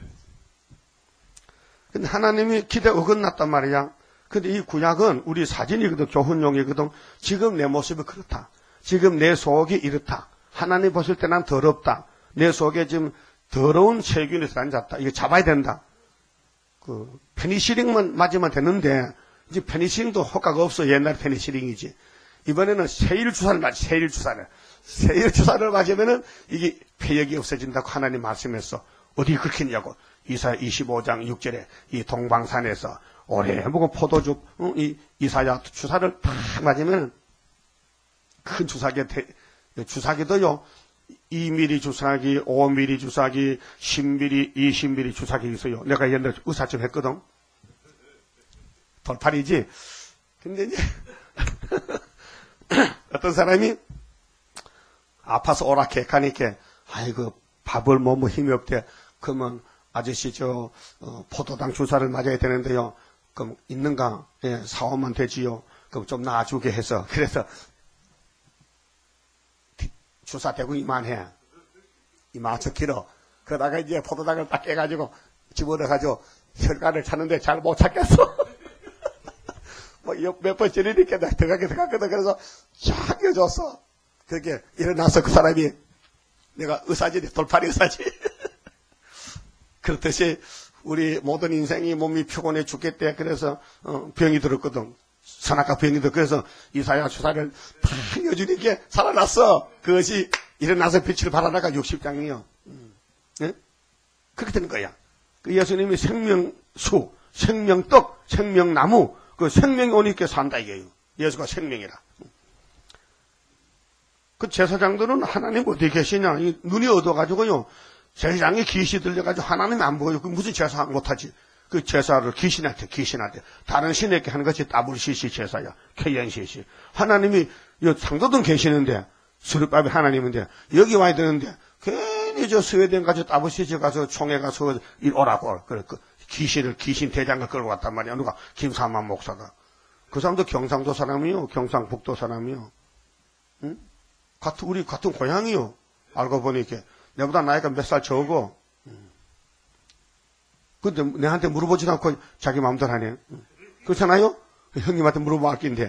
근데 하나님이 기대 어긋났단 말이야. 근데 이 구약은 우리 사진이거든, 교훈용이거든. 지금 내 모습이 그렇다. 지금 내 속이 이렇다. 하나님 보실 때 난 더럽다. 내 속에 지금 더러운 세균이 앉았다. 이거 잡아야 된다. 그 페니실린만 맞으면 되는데 이제 페니실린도 효과가 없어. 옛날 페니실린이지. 이번에는 세일주사를 맞지. 세일주사를 맞으면은 이게 폐역이 없어진다고 하나님 말씀했어. 어디 그렇게 했냐고. 이사야 25장 6절에 이 동방산에서 오래 먹은 포도주 이 이사야 주사를 탁 맞으면 큰 주사기도요 2mm 주사기, 5mm 주사기, 10mm, 20mm 주사기 있어요. 내가 옛날에 의사 좀 했거든. 돌팔이지. 근데 이제 어떤 사람이 아파서 오락해가니까 아이고 밥을 뭐 힘이 없대. 그러면 아저씨 포도당 주사를 맞아야 되는데요. 그럼 있는가? 예, 사오면 되지요. 그럼 좀 놔주게 해서. 그래서 주사 대고 이만해. 이만큼 길어. 그러다가 이제 포도당을 딱 깨가지고 집어넣어가지고 혈관을 찾는데 잘 못 찾겠어. 뭐 몇 번 찌르니까 들어가거든. 그래서 쫙 껴줬어. 그렇게 일어나서 그 사람이 내가 의사지, 돌팔이 의사지. 그렇듯이 우리 모든 인생이 몸이 피곤해 죽겠대. 그래서 병이 들었거든. 산악과 병이 들어. 그래서 이사야 주사를 탁 여주니까 살아났어. 그것이 일어나서 빛을 발하다가 60장이요. 네? 그렇게 되는 거야. 그 예수님이 생명수, 생명떡, 생명나무, 그 생명이 오니까 산다 이게요. 예수가 생명이라. 그 제사장들은 하나님 어디 계시냐? 이 눈이 어두워가지고요. 제사장이 귀신이 들려가지고 하나님이 안 보여요. 그 무슨 제사 못하지? 그 제사를 귀신한테. 다른 신에게 하는 것이 WCC 제사야. KNCC. 하나님이 상도동 계시는데, 수르밥이 하나님인데, 여기 와야 되는데, 괜히 스웨덴 가서 WCC 가서 총회 가서 오라고. 그래, 귀신 대장을 끌고 갔단 말이야. 누가? 김삼만 목사가. 그 사람도 경상도 사람이요. 경상북도 사람이요. 응? 우리 같은 고향이요. 알고 보니까. 내보다 나이가 몇 살 적어. 근데 내한테 물어보지도 않고 자기 마음대로 하네. 그렇잖아요? 형님한테 물어보면 알 낀데.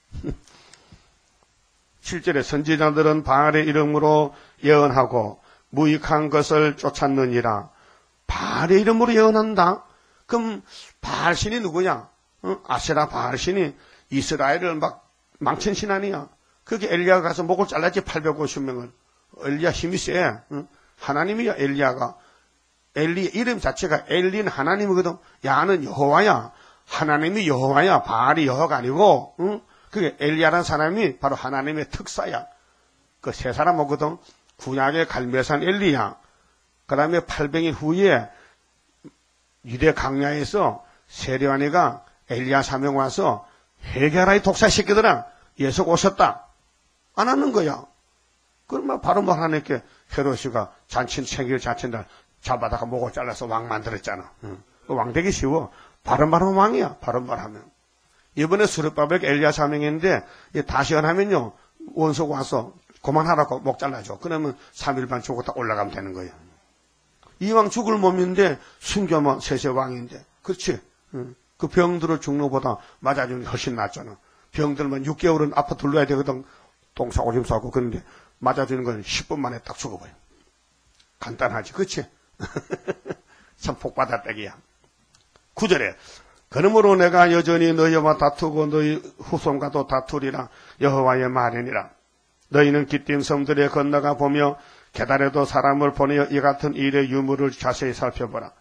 7절에 선지자들은 바알의 이름으로 예언하고 무익한 것을 쫓았느니라. 바알의 이름으로 예언한다? 그럼 바알 신이 누구냐? 아세라 바알 신이 이스라엘을 막 망친 신 아니야? 그게 엘리야가 가서 목을 잘랐지 850명을. 엘리야 힘이 세. 응? 하나님이야 엘리야가. 엘리 이름 자체가 엘리는 하나님이거든. 야는 여호와야. 하나님이 여호와야. 바알이 여호와가 아니고, 응? 그게 엘리야라는 사람이 바로 하나님의 특사야. 그 세 사람 오거든. 구약의 갈멜산 엘리야. 그 다음에 800일 후에 유대 강야에서 세례요한이가 엘리야 사명 와서 해결하여 독사시키더라. 예수가 오셨다. 안 하는 거야. 그러면 바로 뭐 하나님께 헤롯이가 생일 잔치날 잡아다가 목을 잘라서 왕 만들었잖아. 응. 왕 되기 쉬워. 바른바람 왕이야. 바른바람하면. 이번에 수르바벨 엘리야 사명인데 다시 하면요 원수가 와서 그만하라고 목 잘라줘. 그러면 3일 반 죽었다 올라가면 되는 거예요. 이 왕 죽을 몸인데 순교만 세세 왕인데, 그렇지? 그 병들을 죽는 것보다 맞아주는 게 훨씬 낫잖아. 병들면 6개월은 아파 둘러야 되거든. 똥 싸고 짐 싸고. 그런데 맞아주는 건 10분 만에 딱 죽어버려. 간단하지, 그렇지? 참 복받아떼기야. 9절에 그러므로 내가 여전히 너희와 다투고 너희 후손과도 다투리라. 여호와의 말이니라. 너희는 기띔 섬들에 건너가 보며 게달에도 사람을 보내어 이 같은 일의 유무를 자세히 살펴보라.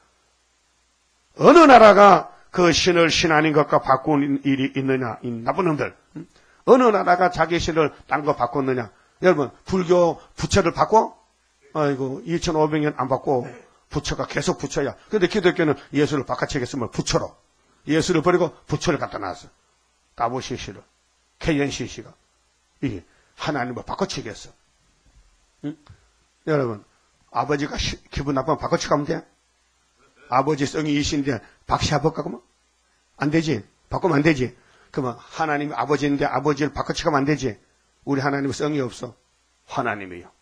어느 나라가 그 신을 신 아닌 것과 바꾼 일이 있느냐, 이 나쁜 놈들. 어느 나라가 자기 신을 딴 거 바꿨느냐. 여러분, 불교 부처를 바꿔? 아이고, 2500년 안 바꿔. 부처가 계속 부처야. 근데 기독교는 예수를 바꿔치겠으면 부처로. 예수를 버리고 부처를 갖다 놨어. 따보시시를. KNCC가. 이게 하나님을 바꿔치겠어. 응? 여러분, 아버지가 기분 나쁘면 바꿔치가면 돼? 아버지 성이 이신데 박씨아 바꿔가면? 안 되지. 바꾸면 안 되지. 그러면 하나님이 아버지인데 아버지를 바꿔치가면 안 되지. 우리 하나님은 성이 없어. 하나님이요.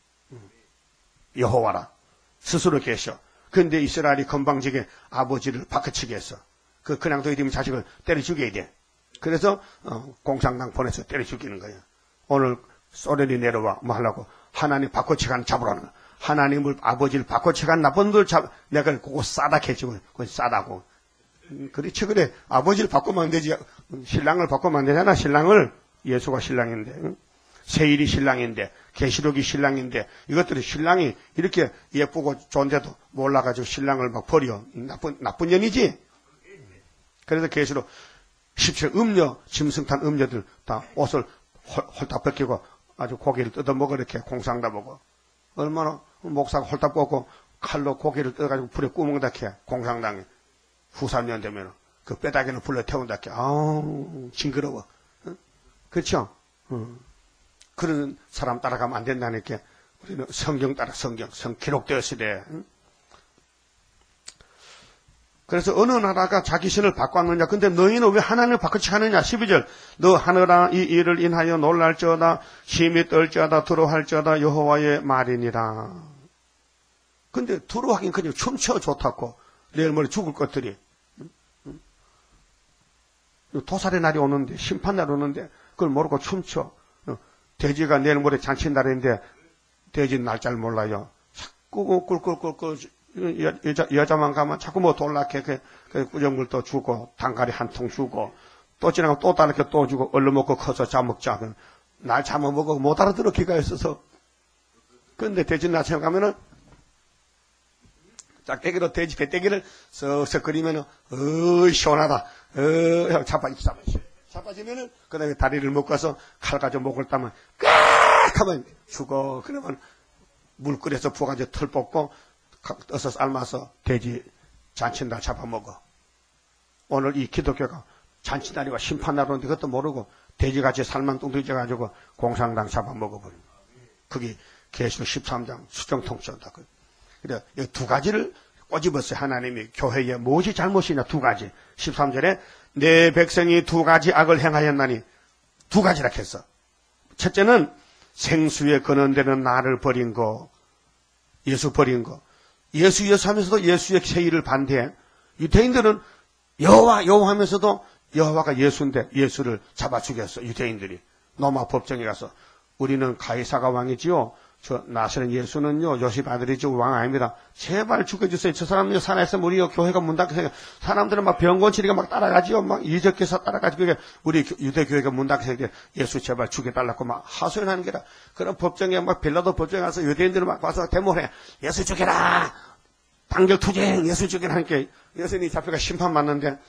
여호와라. 스스로 계셔. 그런데 이스라엘이 건방지게 아버지를 바꿔치게 했어. 그냥 너희들이 자식을 때려 죽여야 돼. 그래서 공산당 보내서 때려 죽이는 거야. 오늘 소련이 내려와 뭐 하려고 하나님 바꿔치간 잡으라는 거야. 하나님을 아버지를 바꿔치간 나쁜들 내가 그거 싸다 해주고 그건 싸다고. 그렇지 그래. 아버지를 바꾸면 안 되지. 신랑을 바꾸면 안 되잖아. 신랑을. 예수가 신랑인데. 세일이 신랑인데, 계시록이 신랑인데, 이것들이 신랑이 이렇게 예쁘고 좋은데도 몰라가지고 신랑을 막 버려. 나쁜 년이지? 그래서 계시록 17 음녀, 짐승탄 음녀들 다 옷을 홀딱 벗기고 아주 고기를 뜯어 먹어 이렇게 공상다 보고. 얼마나 목사가 홀딱 벗고 칼로 고기를 뜯어가지고 불에 구멍다 캐. 공상당에. 후삼년 되면 그 뼈다귀는 불러 태운다 캐. 아우, 징그러워. 응? 그렇죠? 그런 사람 따라가면 안 된다니까. 우리는 성경 따라 성 기록되었으되. 그래서 어느 나라가 자기 신을 바꿨느냐. 근데 너희는 왜 하나님을 바꿔치하느냐. 12절. 너 하늘아 이 일을 인하여 놀랄지어다. 심히 떨지어다. 두려워할지어다. 여호와의 말이니라. 근데 두려워하긴 그냥 춤춰 좋다고. 내일 모레 죽을 것들이. 도살의 날이 오는데, 심판 날이 오는데 그걸 모르고 춤춰. 돼지가 내일 모레 잔치날인데 돼지 날짜를 몰라요. 자꾸 꿀꿀꿀꿀 여자만 가면 자꾸 뭐 돌락해. 그 꾸정물도 주고 단가리 한 통 주고 또 지나가면 또 다르게 또 주고 얼른 먹고 커서 잡먹자. 날 잡아먹고 못 알아들어 기가 있어서. 그런데 돼지 날짜 가면은 짝대기로 돼지 배때기를 쓱쓱 그리면은 시원하다. 자빠지면은 그 다음에 다리를 묶어서 칼 가지고 목을 따면 깍 하면 죽어. 그러면 물 끓여서 부어가지고 털 뽑고 떠서 삶아서 돼지 잔치날 잡아먹어. 오늘 이 기독교가 잔치날이와 심판날 오는데 그것도 모르고 돼지같이 살만 뚱뚱해져 가지고 공산당 잡아먹어버려. 그게 계시록 13장 수정통째다. 그래 두 가지를 꼬집었어요. 하나님이 교회에 무엇이 잘못이냐. 두 가지. 13절에 내 백성이 두 가지 악을 행하였나니. 두 가지라 했어. 첫째는 생수에 거는데는 나를 버린 거. 예수 버린 거. 예수 하면서도 예수의 세일을 반대해. 유대인들은 여호와 하면서도 여호와가 예수인데 예수를 잡아 죽였어. 유대인들이. 로마 법정에 가서 우리는 가이사가 왕이지요. 저 나사렛 예수는요 요셉 아들이죠. 왕 아닙니다. 제발 죽여주세요. 저 사람은요 살아있으면 우리 교회가 문 닫게 생겨. 사람들은 막 병건 치리가 막 따라가지요. 막 이적해서 따라가지고 우리 유대 교회가 문 닫게 생겨. 예수 제발 죽여달라고 막 하소연하는 게라. 그런 법정에 막 빌라도 법정에 가서 유대인들은 막 와서 데모해. 예수 죽여라. 단결투쟁 예수 죽여라 하니까 예수님이 잡혀가 심판 받는데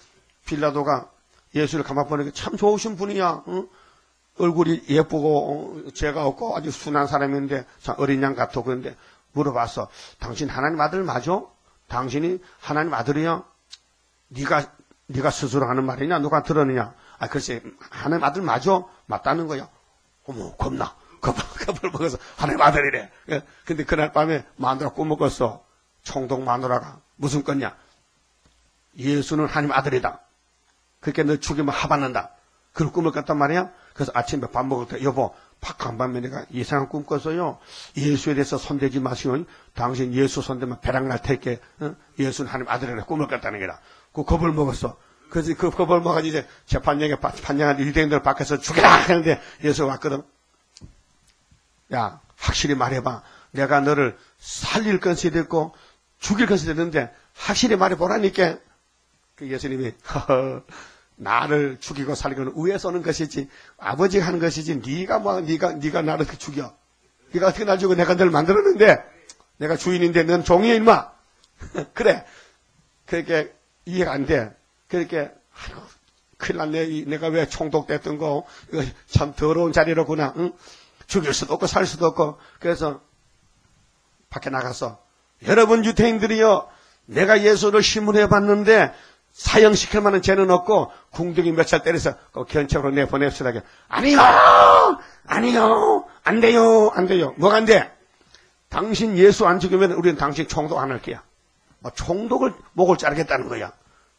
빌라도가 예수를 가만 보니까 참 좋으신 분이야. 응? 얼굴이 예쁘고 죄가 없고 아주 순한 사람인데 참 어린 양 같아. 그런데 물어봤어. 당신 하나님 아들 맞아? 당신이 하나님 아들이야? 네가 스스로 하는 말이냐? 누가 들었느냐? 아, 글쎄, 하나님 아들 맞아? 맞다는 거야. 어머, 겁나. 겁을 먹어서 하나님 아들이래. 근데 그날 밤에 마누라 꿈을 꿨어. 총독 마누라가. 무슨 꿨냐? 예수는 하나님 아들이다. 그렇게 너 죽이면 하받는다. 그런 꿈을 꿨단 말이야. 그래서 아침에 밥 먹을 때, 여보, 박한밤에 내가 이상한 꿈 꿨어요. 예수에 대해서 손대지 마시오. 당신 예수 손대면 배락날 테니까, 예수는 하나님 아들이라 꿈을 꿨다는 거다. 그 겁을 먹었어. 그래서 그 겁을 먹어가지고 이제 재판장에 판장한 유대인들 밖에서 죽여라! 하는데 예수가 왔거든. 야, 확실히 말해봐. 내가 너를 살릴 것이 됐고, 죽일 것이 됐는데, 확실히 말해보라니까. 그 예수님이, 나를 죽이고 살리고는 위에서 오는 것이지, 아버지가 하는 것이지, 네가 나를 죽여. 네가 어떻게 날 죽여? 내가 너를 만들었는데, 내가 주인인데, 넌 종이야, 임마. 그래. 그렇게 이해가 안 돼. 그렇게, 아이고, 큰일 났네. 내가 왜 총독됐던 거, 이거 참 더러운 자리로구나. 응? 죽일 수도 없고, 살 수도 없고. 그래서, 밖에 나가서, 여러분 유태인들이요, 내가 예수를 신문해 봤는데, 사형시킬 만한 죄는 없고, 궁둥이 몇 살 때려서, 견책으로 내보냅시다. 아니요! 아니요! 안 돼요! 안 돼요! 뭐가 안 돼? 당신 예수 안 죽이면 우리는 당신 총독 안 할게요. 총독을 목을 자르겠다는 거야.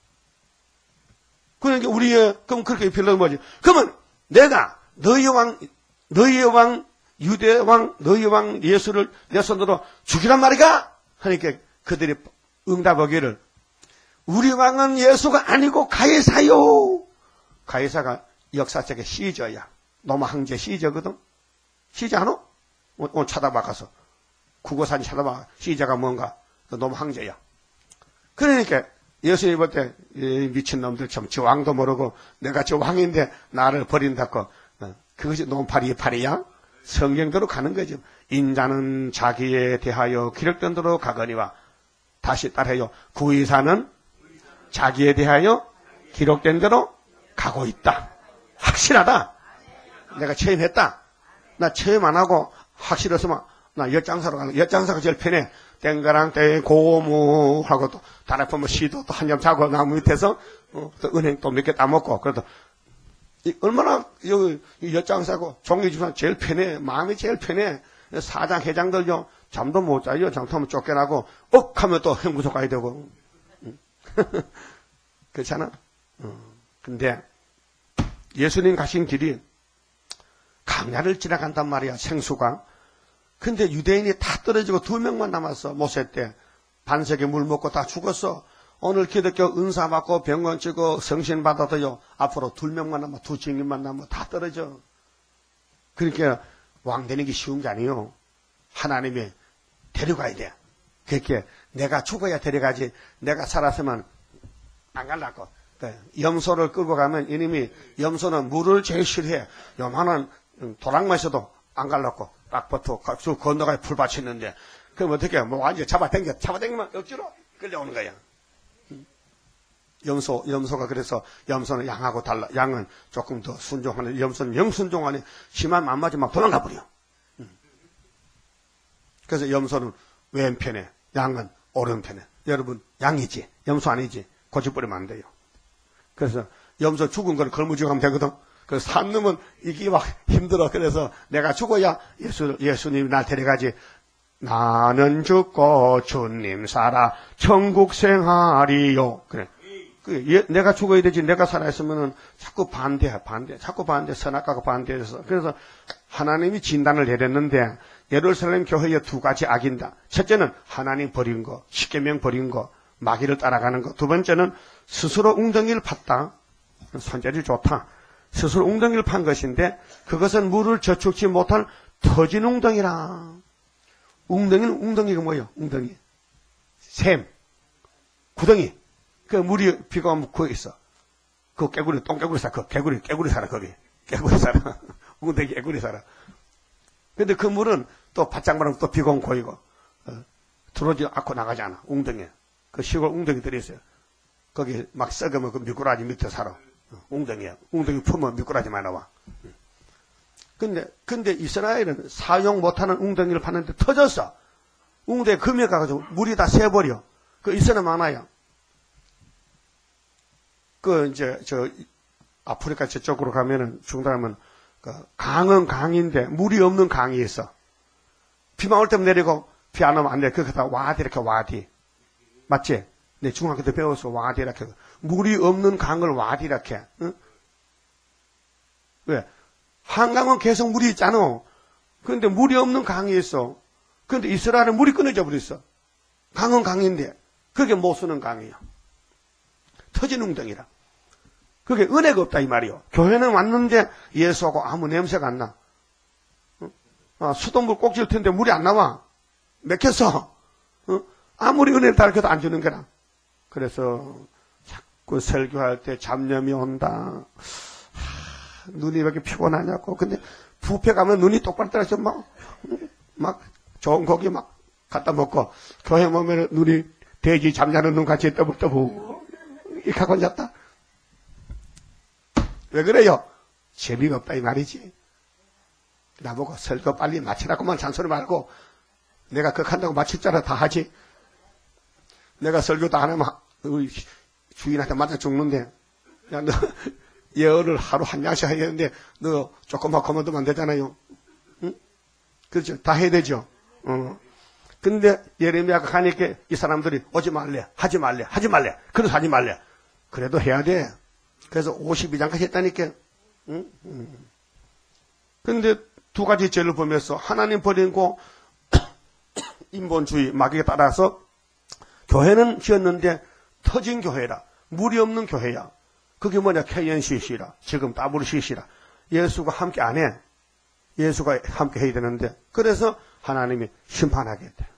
그러니까 그럼 그렇게 빌려는 뭐지? 그러면 내가 너희 왕, 유대 왕, 너희 왕 예수를 내 손으로 죽이란 말이가? 하니까 그들이 응답하기를, 우리 왕은 예수가 아니고 가이사요. 가이사가 역사책의 시저야. 로마 황제 시저거든. 시저 하노? 오늘 찾아봐 가서. 국어사진 찾아봐. 시저가 뭔가. 로마 황제야. 그러니까 예수님 볼 때 미친놈들 참 저 왕도 모르고 내가 저 왕인데 나를 버린다고. 그것이 논파리의 팔이야? 성경대로 가는 거죠. 인자는 자기에 대하여 기록된 대로 가거니와. 다시 따라해요. 구의사는 자기에 대하여 기록된 대로 가고 있다. 확실하다. 내가 체험했다. 나 체험 안 하고 확실했으면 나 엿장사로 가는, 엿장사가 제일 편해. 땡가랑 땡 고무 하고 또 다른 보면 시도 또 한점 자고 나무 밑에서 또 은행 또 몇 개 따먹고. 그래도 얼마나 여기 엿장사고 종이주산 제일 편해. 마음이 제일 편해. 사장 회장들요 잠도 못 자요. 잠타면 쫓겨나고 하면 또 형무소 가야 되고. 그렇잖아. 근데 예수님 가신 길이 강야를 지나간단 말이야. 생수강. 근데 유대인이 다 떨어지고 2명만 남았어. 모세 때 반석에 물 먹고 다 죽었어. 오늘 기독교 은사 받고 병원 치고 성신 받아도요 앞으로 2명만 남아, 2증인만 남아 다 떨어져. 그러니까 왕 되는 게 쉬운 게 아니에요. 하나님이 데려가야 돼. 그렇게 내가 죽어야 데려가지. 내가 살았으면 안 갈라고. 염소를 끌고 가면 이놈이, 염소는 물을 제일 싫어해. 요만한 도랑만 있어도 안 갈라고. 딱 붙어 건너가야 풀밭이 있는데, 그럼 어떻게 해? 뭐 완전 잡아당기면 억지로 끌려오는 거야. 염소가 그래서 염소는 양하고 달라. 양은 조금 더 순종하는, 염소는 영순종하니 심하면 안 맞으면 막 도망가 버려. 그래서 염소는 왼편에, 양은 오른편에. 여러분, 양이지, 염소 아니지. 고집부리면 안 돼요. 그래서 염소 죽은 걸 걸무지고 하면 되거든. 그래서 산 놈은 이게 막 힘들어. 그래서 내가 죽어야 예수님이 날 데려가지. 나는 죽고 주님 살아 천국 생활이요. 그래. 내가 죽어야 되지. 내가 살아있으면은 자꾸 자꾸 선악과가 반대해서. 그래서 하나님이 진단을 내렸는데, 예루살렘 교회에 2가지 악인다. 첫째는 하나님 버린 거, 십계명 버린 거, 마귀를 따라가는 거. 두 번째는 스스로 웅덩이를 팠다. 손재주 좋다. 스스로 웅덩이를 판 것인데, 그것은 물을 저축지 못할 터진 웅덩이라. 웅덩이가 뭐예요? 웅덩이. 샘. 구덩이. 그 물이 비가 오면 거기 있어. 그 깨구리, 똥깨구리 살아. 그 깨구리 살아, 거기. 깨구리 살아. 웅덩이 깨구리 살아. 근데 그 물은 또 바짝바람 또 비가 오면 고이고, 들어오지 않고 나가지 않아. 웅덩이에. 그 시골 웅덩이 들이 있어요. 거기 막 썩으면 그 미꾸라지 밑에 살아. 웅덩이야. 웅덩이 품으면 미꾸라지만 나와. 근데 이스라엘은 사용 못하는 웅덩이를 파는데 터졌어. 웅덩이에 금이 가가지고 물이 다 새버려. 그 이스라엘 많아요. 아프리카 저쪽으로 가면은 중단하면, 강은 강인데 물이 없는 강이 있어. 비만 올 때면 내리고 비 안 오면 안 돼. 그거 다 와디, 이렇게 와디. 맞지? 내 중학교 때 배웠어. 와디, 이렇게. 물이 없는 강을 와디, 이렇게. 응? 왜? 한강은 계속 물이 있잖아. 그런데 물이 없는 강이 있어. 그런데 이스라엘은 물이 끊어져 버렸어. 강은 강인데. 그게 못 쓰는 강이야. 터진 웅덩이라. 그게 은혜가 없다 이 말이요. 교회는 왔는데 예수하고 아무 냄새가 안 나. 수돗물 꼭질 텐데 물이 안 나와. 맥혔어. 아무리 은혜를 달겨도 안 주는 거라. 그래서 자꾸 설교할 때 잡념이 온다. 눈이 왜 이렇게 피곤하냐고. 근데 뷔페 가면 눈이 똑바로 떨어져 막 좋은 고기 막 갖다 먹고 교회 오면 눈이 돼지 잠자는 눈 같이 떠부떠부 이렇게 하고 앉았다. 왜 그래요? 재미가 없다 이 말이지. 나보고 설교 빨리 마치라고만 잔소리 말고 내가 그거 한다고 마칠 줄 알아 다 하지. 내가 설교도 안 하면 우리 주인한테 맞아 죽는데 야 너 예언을 하루 한 양씩 해야 되는데 너 조금만 거만두면 안 되잖아요. 응? 그렇죠. 다 해야 되죠. 근데 예레미야가 가니까 이 사람들이 오지 말래, 하지 말래, 하지 말래. 그래서 하지 말래. 그래도 해야 돼. 그래서 52장까지 했다니까. 응? 근데 두 가지 죄를 보면서 하나님 버리고 인본주의 마귀에 따라서 교회는 지었는데 터진 교회라. 물이 없는 교회야. 그게 뭐냐? KNCC라. 지금 WCC라. 예수가 함께 안 해. 예수가 함께 해야 되는데 그래서 하나님이 심판하게 돼.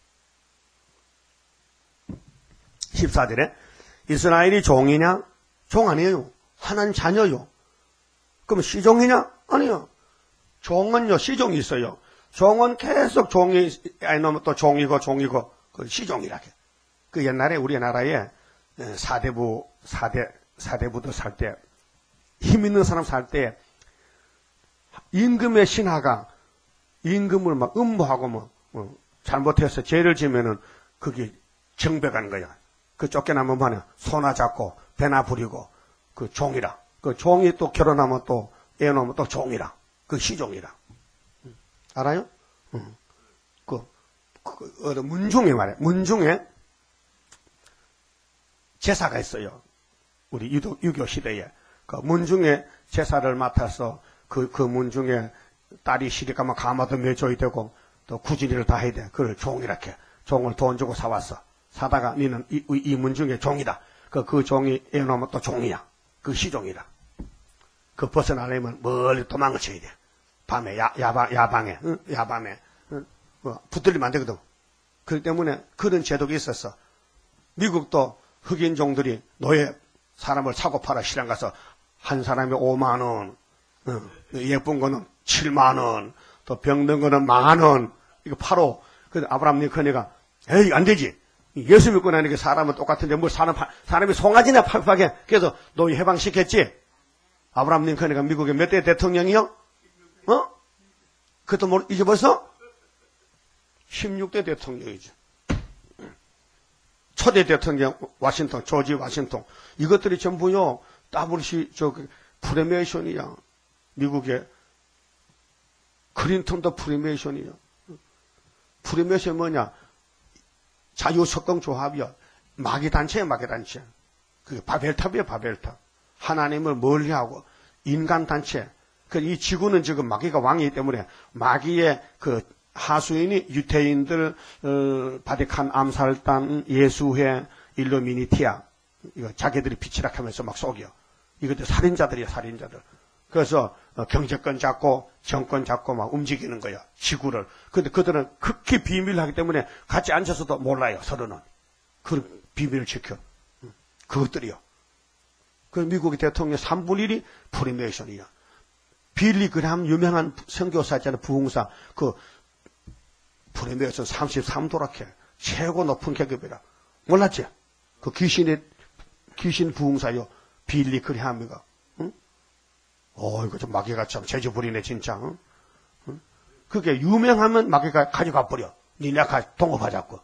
14절에 이스라엘이 종이냐? 종 아니에요. 하나님 자녀요. 그럼 시종이냐? 아니요. 종은요, 시종이 있어요. 종은 계속 종이, 아니면 또 종이고, 그 시종이라. 그 옛날에 우리나라에 사대부도 살 때, 힘 있는 사람 살 때, 임금의 신하가 임금을 막 음모하고 잘못해서 죄를 지면은 그게 정배가는 거야. 그 쫓겨나면 뭐냐? 소나 잡고, 배나 부리고, 그 종이라. 그 종이 또 결혼하면 또, 애 놓으면 또 종이라. 그 시종이라. 알아요? 문중에 말이야. 문중에 제사가 있어요. 우리 유교 시대에. 그 문중에 제사를 맡아서 그 문중에 딸이 시집가면 가마도 매줘야 되고 또 구진이를 다 해야 돼. 그걸 종이라게. 종을 돈 주고 사왔어. 사다가 니는 이 문중에 종이다. 그 종이 애 놓으면 또 종이야. 그 시종이라. 그 벗어나려면 멀리 도망을 쳐야 돼. 밤에, 야방에, 붙들리면 안 되거든. 그렇기 때문에 그런 제도가 있었어. 미국도 흑인종들이 노예 사람을 사고 팔아 시장 가서 한 사람이 5만원, 예쁜 거는 7만원, 또 병든 거는 10,000원, 이거 팔어. 그래서 아브라함 링컨이가, 에이, 안 되지. 예수 믿고 나니까 사람은 똑같은데 뭘 사람이 송아지나 팔팔하게. 그래서 노예 해방시켰지. 아브라함 링컨이가 미국의 몇 대 대통령이요? 그것도 잊어버렸어? 16대 대통령이죠. 초대 대통령 와싱턴, 조지 와싱턴. 이것들이 전부요, 프리메이션이야. 미국의 클린턴도 프리메이션이야. 프리메이션 뭐냐? 자유석공조합이야. 마귀단체야, 마귀단체. 그게 바벨탑이야, 바벨탑. 하나님을 멀리하고, 인간단체. 이 지구는 지금 마귀가 왕이기 때문에 마귀의 그 하수인이 유태인들, 바티칸 암살단, 예수회, 일루미니티야. 이거 자기들이 빛이라 하면서 막 속여. 이것들 살인자들이야, 살인자들. 그래서 경제권 잡고 정권 잡고 막 움직이는 거야, 지구를. 근데 그들은 극히 비밀을 하기 때문에 같이 앉아서도 몰라요, 서로는. 그 비밀을 지켜. 그것들이요. 그 미국의 대통령 3분의 1이 프리메이션이야. 빌리 그람 유명한 선교사 있잖아요. 부흥사. 그 프리메이션 33도락해. 최고 높은 계급이라. 몰랐지? 그 귀신이 귀신 부흥사요. 빌리 그리하미가. 응? 이거 좀 마귀가 참 재주 부리네, 진짜. 응? 그게 유명하면 마귀가 가져가 버려. 니네 동업하자고.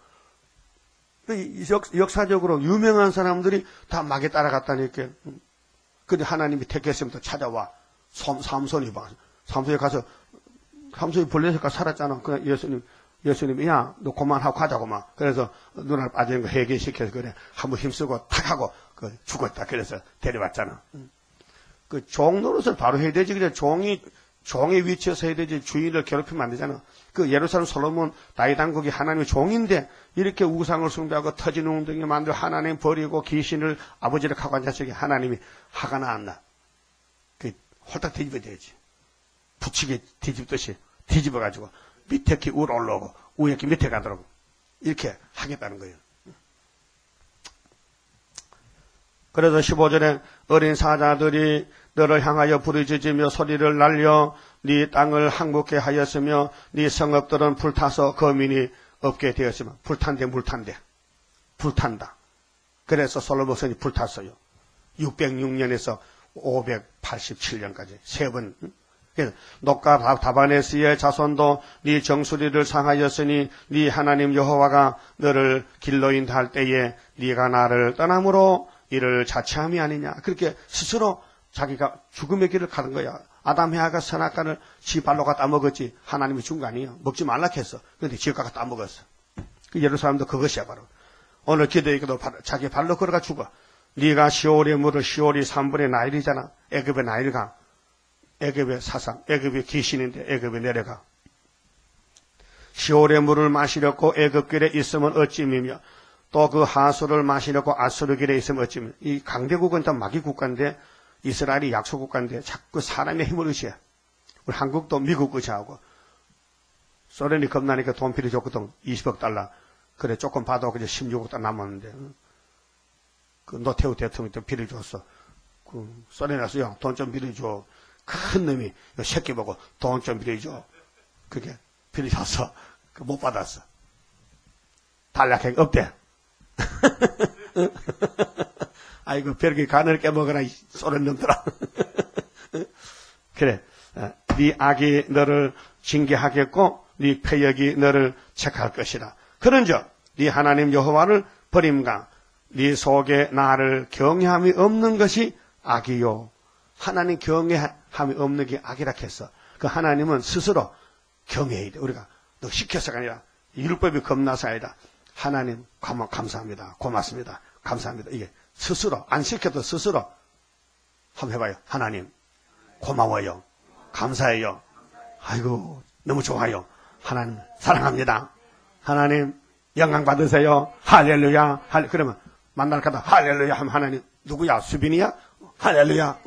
역사적으로 유명한 사람들이 다 마귀 따라갔다니까. 근데 하나님이 택했으면 또 찾아와. 삼손이 봐. 삼손이 가서, 삼손이 벌레니까 살았잖아. 그냥 예수님이, 야, 너 그만하고 가자고 막. 그래서 눈알 빠지는 거 해결시켜서 그래. 한번 힘쓰고 탁 하고, 죽었다. 그래서 데려왔잖아. 그 종 노릇을 바로 해야 되지. 그래. 종의 위치에서 해야 되지. 주인을 괴롭히면 안 되잖아. 그 예루살렘 솔로몬 다윗 왕국이 하나님의 종인데, 이렇게 우상을 숭배하고 터진 웅덩이 만들어 하나님 버리고 귀신을 아버지를 갖고 앉은 자식이 하나님이 화가 나왔나. 홀딱 뒤집어야 되지. 부치게 뒤집듯이 뒤집어가지고 밑에 키 위로 올라오고 위에 키 밑에 가더라고. 이렇게 하겠다는 거예요. 그래서 15절에 어린 사자들이 너를 향하여 부르짖으며 소리를 날려 네 땅을 항복케 하였으며 네 성읍들은 불타서 거민이 없게 되었으며 불탄다. 그래서 솔로몬 성이 불탔어요. 606년에서 587년까지 세 번. 녹과 다바네스의 자손도 네 정수리를 상하였으니 네 하나님 여호와가 너를 길로 인도할 때에 네가 나를 떠남으로 이를 자체함이 아니냐. 그렇게 스스로 자기가 죽음의 길을 가는 거야. 아담 해아가 선악과를 지 발로 갖다 먹었지. 하나님이 준 거 아니에요. 먹지 말라 했어. 그런데 지가 갖다 먹었어. 그 예루살렘도 그것이야 바로. 오늘 기도에도 자기 발로 걸어가 죽어. 네가 시올의 물을, 시올이 3분의 나일이잖아. 애굽의 나일강. 애굽의 사상, 애굽의 귀신인데 애굽에 내려가. 시올의 물을 마시려고 애굽길에 있으면 어찌미며 또 그 하수를 마시려고 아수르길에 있으면 어찌미며. 이 강대국은 다 마귀 국가인데 이스라엘이 약소 국가인데 자꾸 사람의 힘을 의지해. 우리 한국도 미국 의지하고. 소련이 겁나니까 돈 필요 줬거든. 20억 달러. 그래 조금 봐도 그저 16억 달러 남았는데. 그 노태우 대통령도 비를 줬어. 그 소련에서 형 돈 좀 빌려줘. 큰 놈이 새끼 보고 돈 좀 빌려줘. 그게 빌려줬어. 못 받았어. 달라해 없대. 아이고 벼룩이 간을 깨먹어라 이 소련 놈들아. 그래. 네 악이 너를 징계하겠고 네 패역이 너를 책할 것이라. 그런즉 네 하나님 여호와를 버림과 네 속에 나를 경외함이 없는 것이 악이요. 하나님 경외함이 없는 게 악이라 했어. 그 하나님은 스스로 경외해야 돼. 우리가 너 시켜서가 아니라 율법이 겁나서 아니라 하나님 감사합니다. 고맙습니다. 감사합니다. 이게 스스로 안 시켜도 스스로 한번 해봐요. 하나님 고마워요. 감사해요. 아이고 너무 좋아요. 하나님 사랑합니다. 하나님 영광 받으세요. 할렐루야. 그러면 만날 가다 할렐루야 하면 하나님 누구야? 수빈이야? 할렐루야.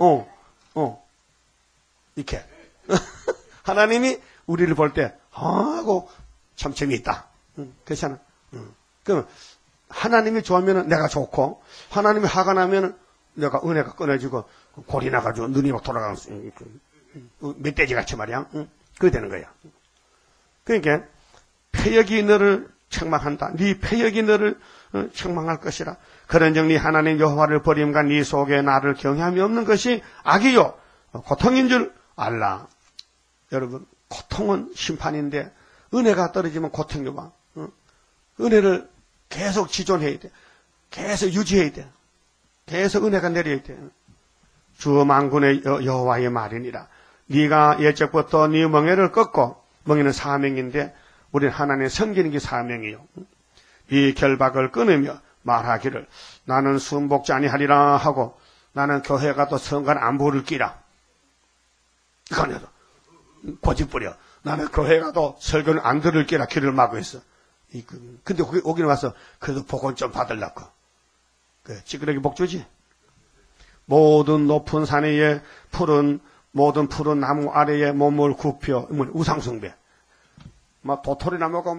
이렇게 하나님이 우리를 볼 때 하고 참 재미있다. 그렇잖아. 그럼 하나님이 좋으면 내가 좋고 하나님이 화가 나면 내가 은혜가 끊어지고 골이 나가지고 눈이 막 돌아가는 멧돼지 같이 말이야. 그게 되는 거야. 그러니까 패역이 너를 책망한다. 네 패역이 너를 책망할 것이라. 그런즉 네 하나님 여호와를 버림과 네 속에 나를 경외함이 없는 것이 악이요 고통인 줄 알라. 여러분 고통은 심판인데 은혜가 떨어지면 고통이 와. 은혜를 계속 지존해야 돼. 계속 유지해야 돼. 계속 은혜가 내려야 돼. 주 만군의 여호와의 말이니라. 네가 예적부터 네 멍에를 꺾고 멍에는 사명인데 우리는 하나님의 섬기는 게 사명이요. 네 결박을 끊으며 말하기를 나는 순복지 아니하리라 하고 나는 교회 가도 성간 안 부를 끼라. 이거는 고집부려. 나는 교회 가도 설교는 안 들을 끼라 길을 막고 있어. 근데 오기는 와서 그래도 복원 좀 받으려고. 찌그러기 복주지. 모든 높은 산 위에 모든 푸른 나무 아래에 몸을 굽혀 우상숭배. 막 도토리 나무가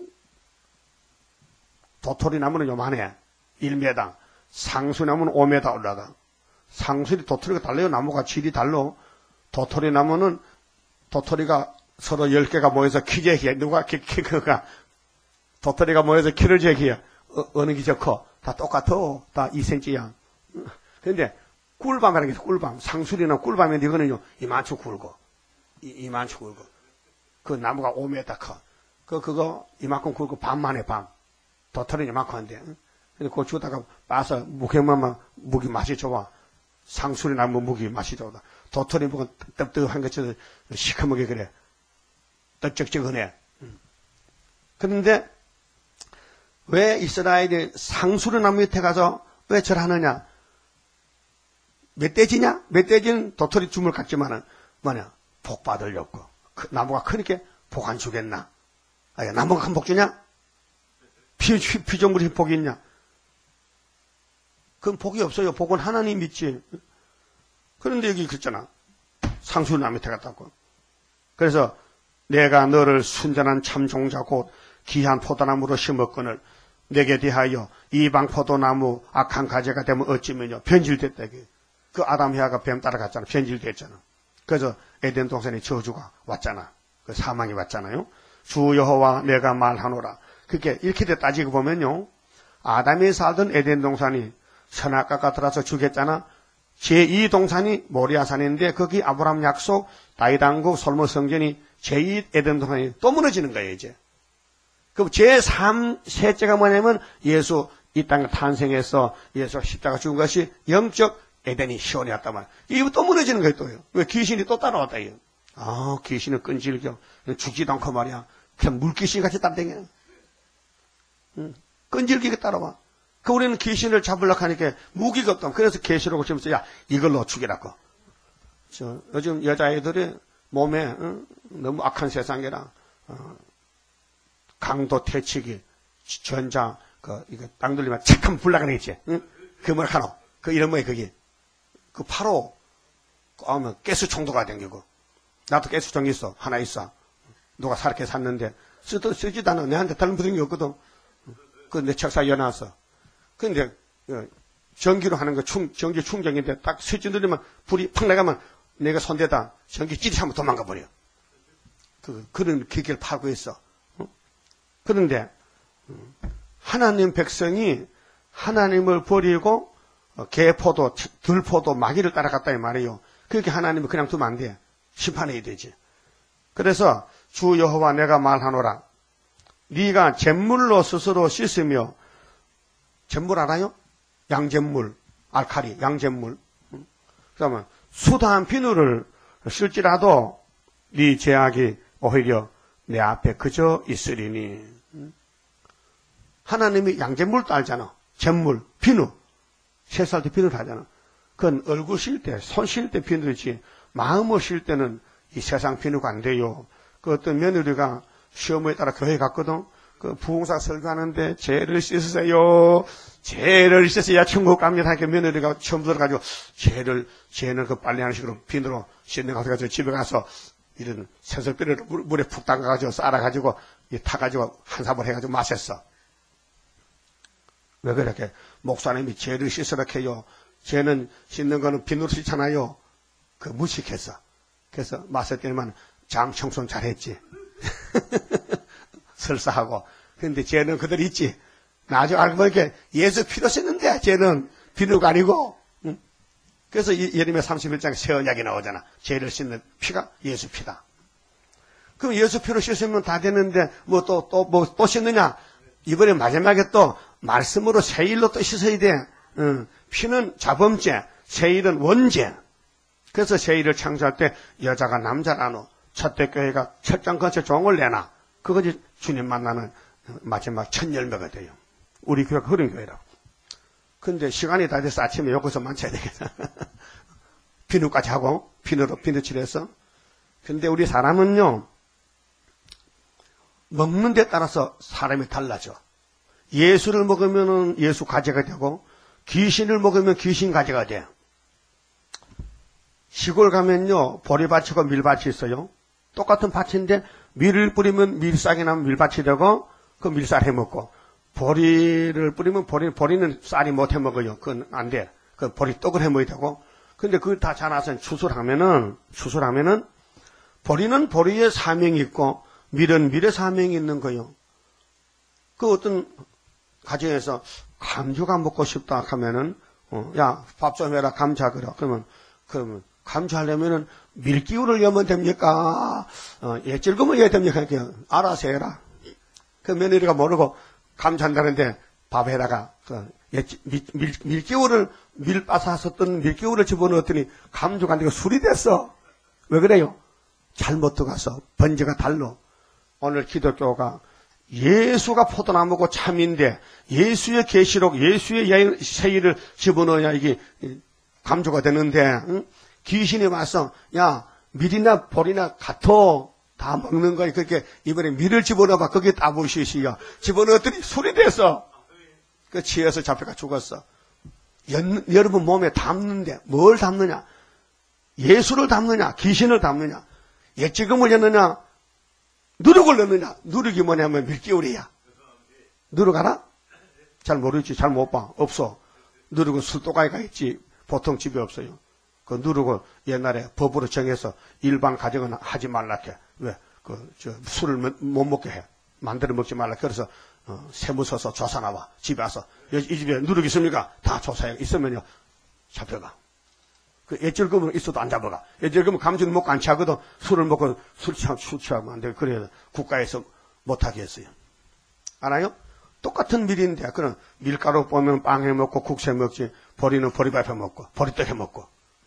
도토리 나무는 요만해. 1m. 상수나무는 5m 올라가. 상수리 도토리가 달라요. 나무가 질이 달라. 도토리 나무는 도토리가 서로 10개가 모여서 키재기야. 누가 키가 도토리가 모여서 키를 재기야. 어느 게 더 커? 다 똑같아. 다 2cm야. 근데 꿀밤이라는 게 꿀밤. 상술이나 꿀밤인데 이거는요, 이만큼 굵고, 이만큼 굵고. 그 나무가 5m 커. 그거 이만큼 굵고 밤만에 밤. 도토리 이만큼 한데. 근데 그거 주다가 빠서 무기 맛이 좋아. 상술이 나무 무기 맛이 좋아. 도토리 무가 떡떡한 것처럼 시커멓게 그래. 떡적적하네. 그런데 왜 이스라엘이 상수리 나무 밑에 가서 왜 절하느냐? 멧돼지냐? 멧돼지는 도토리 주물 같지만은 뭐냐? 복 받으려고. 나무가 크니까 복 안 주겠나? 나무가 큰 복 주냐? 피조물이 복이 있냐? 그건 복이 없어요. 복은 하나님 있지. 그런데 여기 그랬잖아. 상수리 나무 밑에 갔다고. 그래서 내가 너를 순전한 참종자 곧 귀한 포도나무로 심었거늘 내게 대하여 이방 포도나무 악한 가지가 되면 어찌면요. 변질됐다. 그 아담 해아가 뱀 따라갔잖아. 변질됐잖아. 그래서 에덴 동산에 저주가 왔잖아. 그 사망이 왔잖아요. 주 여호와 내가 말하노라. 그게 이렇게 따지고 보면요. 아담이 살던 에덴 동산이 선악과가 들어서 죽였잖아. 제2동산이 모리아산인데 거기 아브라함 약속, 다윗 왕국, 솔몬 성전이 제2 에덴 동산이 또 무너지는 거예요, 이제. 그럼 제3, 셋째가 뭐냐면 예수 이 땅에 탄생해서 예수 십자가 죽은 것이 영적 에덴이 시온이었단 말이에요. 이거 또 무너지는 거예요, 또요. 왜 귀신이 또 따라왔다, 이거. 귀신은 끈질겨. 죽지도 않고 말이야. 그냥 물귀신 같이 따라다녀. 끈질기게 따라와. 우리는 귀신을 잡으려고 하니까 무기가 없다. 그래서 계시록을 치면서 야 이걸로 죽이라고. 요즘 여자애들이 몸에 너무 악한 세상이라 강도 퇴치기, 전자 이거 땅 돌리면 착한 불나가는 있지. 그 뭐라 하노? 그 이런 뭐야 그게. 그 바로 하면 가스 총도가 생기고. 나도 가스 총이 있어. 하나 있어. 누가 사렇게 샀는데 쓰지도 않아. 내한테 다른 부등이 없거든. 그 내 책상에 열어놨어. 근데 전기로 하는 거 전기 충전인데 딱 스위치 누르면 불이 팍 나가면 내가 손대다 전기 찌릿하면 도망가 버려. 그런 기계를 파고 있어. 그런데 하나님 백성이 하나님을 버리고 개포도 들포도 마귀를 따라갔다 이 말이에요. 그렇게 하나님을 그냥 두면 안 돼. 심판해야 되지. 그래서 주 여호와 내가 말하노라. 네가 잿물로 스스로 씻으며 잿물 알아요? 양잿물, 알칼리, 양잿물. 그러면 수다한 비누를 쓸지라도 네 죄악이 오히려 내 앞에 그저 있으리니. 하나님이 양잿물도 알잖아. 잿물, 비누. 세살 때 비누를 하잖아. 그건 얼굴 쉴 때, 손 쉴 때 비누이지 마음을 쉴 때는 이 세상 비누가 안 돼요. 그 어떤 며느리가 시어머니에 따라 교회 갔거든. 그 부흥사 설교하는데 죄를 씻으세요. 죄를 씻어야 천국 갑니다. 하니까 며느리가 처음 들어가지고 죄는 그 빨래하는 식으로 비누로 씻는 거 가서 집에 가서 이런 새솔비를 물에 푹 담가가지고 쌀아가지고 타가지고 한 사발 해가지고 마셨어. 왜 그렇게 목사님이 죄를 씻으라 해요. 죄는 씻는 거는 비누로 씻잖아요. 그 무식했어. 그래서 마실 때만 장 청소는 잘했지. 설사하고. 근데 죄는 그대로 있지. 나중에 알고 보니까 예수 피로 씻는데 죄는 비누가 아니고. 그래서 예레미야 31장 새 언약이 나오잖아. 죄를 씻는 피가 예수 피다. 그럼 예수 피로 씻으면 다 되는데 뭐 또 씻느냐? 이번에 마지막에 또 말씀으로 새 일로 또 씻어야 돼. 피는 자범죄, 새 일은 원죄. 그래서 새 일을 창조할 때 여자가 남자를 안 오. 첫대 교회가 첫장 건설 종을 내놔. 그것이 주님 만나는 마지막 첫 열매가 돼요. 우리 교회가 그런 교회라고. 근데 시간이 다 돼서 아침에 여기서 만져야 되겠다. 비누까지 하고, 비누로 비누 칠해서. 근데 우리 사람은요, 먹는 데 따라서 사람이 달라져. 예수를 먹으면 예수 가지가 되고, 귀신을 먹으면 귀신 가지가 돼. 시골 가면요, 보리밭이고 밀밭이 있어요. 똑같은 밭인데, 밀을 뿌리면 밀싹이 나면 밀밭이 되고, 그 밀쌀 해 먹고, 보리를 뿌리면 보리는 쌀이 못 해 먹어요. 그건 안 돼. 그 보리 떡을 해 먹어야 되고. 근데 그걸 다 자라서 추수하면은, 보리는 보리의 사명이 있고, 밀은 밀의 사명이 있는 거요. 그 어떤 가정에서 감주가 먹고 싶다 하면은, 야, 밥 좀 해라, 감자그려. 그러면 감자하려면은 밀기울을 여면 됩니까? 예찔금을 해야 됩니까? 알아서 해라. 그 며느리가 모르고 감자한다는데 밥에다가 밀기울을 밀빠사섰던 밀기울을 집어넣었더니 감자가 안 되고 술이 됐어. 왜 그래요? 잘못 들어가서 번제가 달로. 오늘 기독교가 예수가 포도나무고 참인데 예수의 계시록 예수의 세일을 집어넣어야 이게 감조가 되는데 응? 귀신이 와서 야 밀이나 볼이나 같어 다 먹는 거야. 그렇게 이번에 밀을 집어넣어봐. 거기에 따부시시야 집어넣었더니 술이 됐어. 그 취해서 잡혀가 죽었어. 여러분 몸에 담는데 뭘 담느냐? 예수를 담느냐? 귀신을 담느냐? 예지금을 넣느냐? 누룩을 넣느냐? 누룩이 뭐냐면 밀기울이야. 누룩 알아? 잘 모르지. 잘 못 봐. 없어. 누룩은 술도가이가 있지. 보통 집에 없어요. 그 누룩을 옛날에 법으로 정해서 일반 가정은 하지 말라게. 왜? 술을 못 먹게 해. 만들어 먹지 말라. 그래서 세무서서 조사 나와. 집에 와서 이 집에 누룩 있습니까? 다 조사해. 있으면요 잡혀가. 그 예절금으로 있어도 안 잡아가. 예절금은 감주는 먹고 안 취하거든. 술을 먹고 술 취하면 안 돼. 그래야 국가에서 못하게 했어요. 알아요? 똑같은 밀인데, 그런 밀가루 보면 빵 해 먹고 국수 해 먹지, 보리는 보리밥 해 먹고, 보리떡 해 먹고.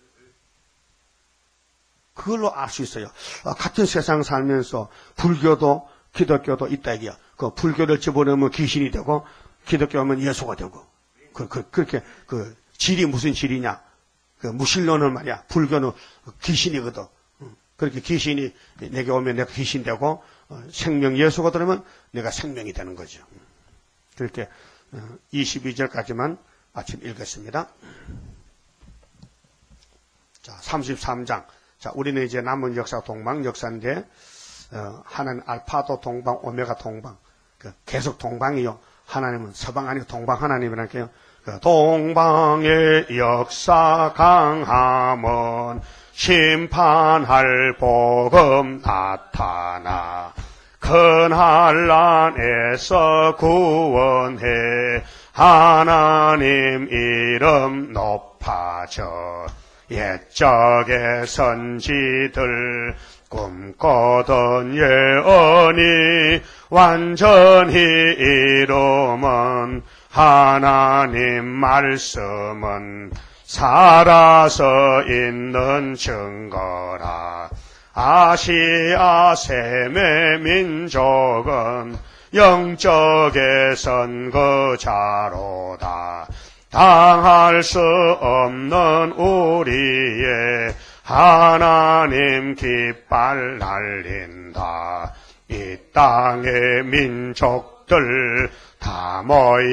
그걸로 알 수 있어요. 같은 세상 살면서 불교도 기독교도 있다 이게요. 그 불교를 집어넣으면 귀신이 되고, 기독교 하면 예수가 되고. 그렇게, 질이 무슨 질이냐? 무신론은 말이야. 불교는 귀신이거든. 그렇게 귀신이 내게 오면 내가 귀신 되고 생명 예수가 들으면 내가 생명이 되는 거죠. 그렇게 22절까지만 아침 읽었습니다. 자, 33장. 자, 우리는 이제 남은 역사 동방 역사인데 하나는 알파도 동방, 오메가 동방. 계속 동방이요. 하나님은 서방 아니고 동방 하나님이라니까요. 동방의 역사 강함은 심판할 복음 나타나 큰 환난에서 구원해 하나님 이름 높아져 옛적의 선지들 꿈꿔던 예언이 완전히 이루면 하나님 말씀은 살아서 있는 증거라. 아시아 셈의 민족은 영적의 선거자로다. 당할 수 없는 우리의 하나님 깃발 날린다. 이 땅의 민족들 다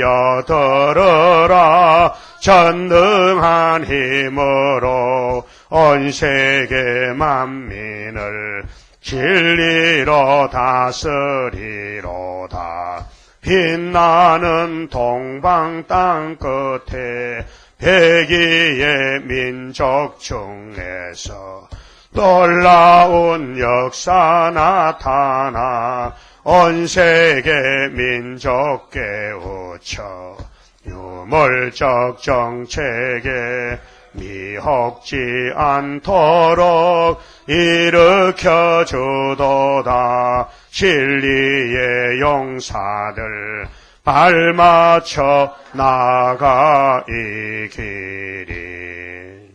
모여들어라. 전능한 힘으로 온 세계 만민을 진리로 다스리로다. 빛나는 동방 땅 끝에 백이의 민족 중에서 놀라운 역사 나타나 온 세계 민족 깨우쳐 유물적 정책에 미혹지 않도록 일으켜 주도다. 진리의 용사들 발맞춰 나가 이 길이.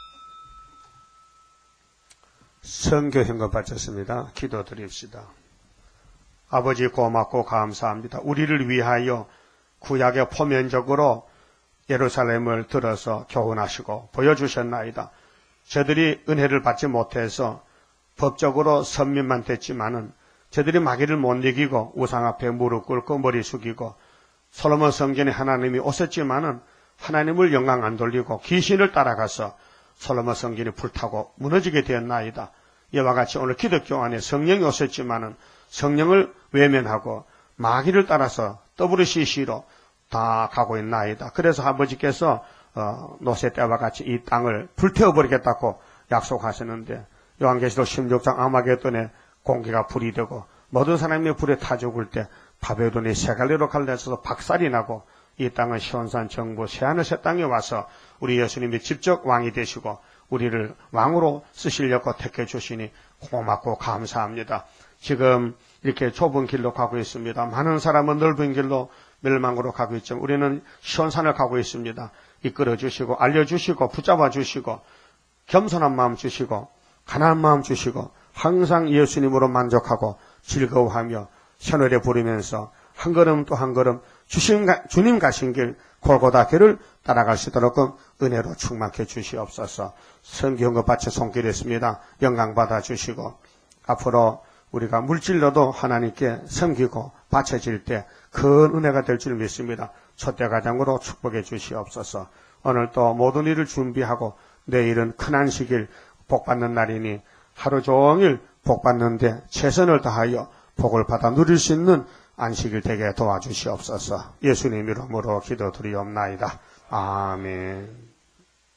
선교 현금 바쳤습니다. 기도드립시다. 아버지 고맙고 감사합니다. 우리를 위하여 구약의 포면적으로 예루살렘을 들어서 교훈하시고 보여주셨나이다. 저들이 은혜를 받지 못해서 법적으로 선민만 됐지만은 저들이 마귀를 못 이기고 우상 앞에 무릎 꿇고 머리 숙이고 솔로몬 성전에 하나님이 오셨지만은 하나님을 영광 안 돌리고 귀신을 따라가서 솔로몬 성전이 불타고 무너지게 되었나이다. 이와 같이 오늘 기독교 안에 성령이 오셨지만은 성령을 외면하고 마귀를 따라서 WCC로 다 가고 있나이다. 그래서 아버지께서 노세 때와 같이 이 땅을 불태워버리겠다고 약속하셨는데 요한계시록 16장 아마겟돈에 공기가 불이 되고 모든 사람이 불에 타 죽을 때 바벨론이 세 갈래로 갈라져서 박살이 나고 이 땅은 시온산 정부 새하늘 새 땅에 와서 우리 예수님이 직접 왕이 되시고 우리를 왕으로 쓰시려고 택해 주시니 고맙고 감사합니다. 지금 이렇게 좁은 길로 가고 있습니다. 많은 사람은 넓은 길로 멸망으로 가고 있지만 우리는 시온산을 가고 있습니다. 이끌어 주시고 알려주시고 붙잡아 주시고 겸손한 마음 주시고 가난한 마음 주시고 항상 예수님으로 만족하고 즐거워하며 새노래 부르면서 한 걸음 또 한 걸음 주님 가신 길 골고다 길을 따라갈 수 있도록 은혜로 충만해 주시옵소서. 성경과 같이 손길했습니다. 영광 받아 주시고 앞으로 우리가 물질로도 하나님께 섬기고 바쳐질 때 큰 은혜가 될 줄 믿습니다. 초대가장으로 축복해 주시옵소서. 오늘 또 모든 일을 준비하고 내일은 큰 안식일 복받는 날이니 하루 종일 복받는데 최선을 다하여 복을 받아 누릴 수 있는 안식일 되게 도와주시옵소서. 예수님 이름으로 기도드리옵나이다. 아멘.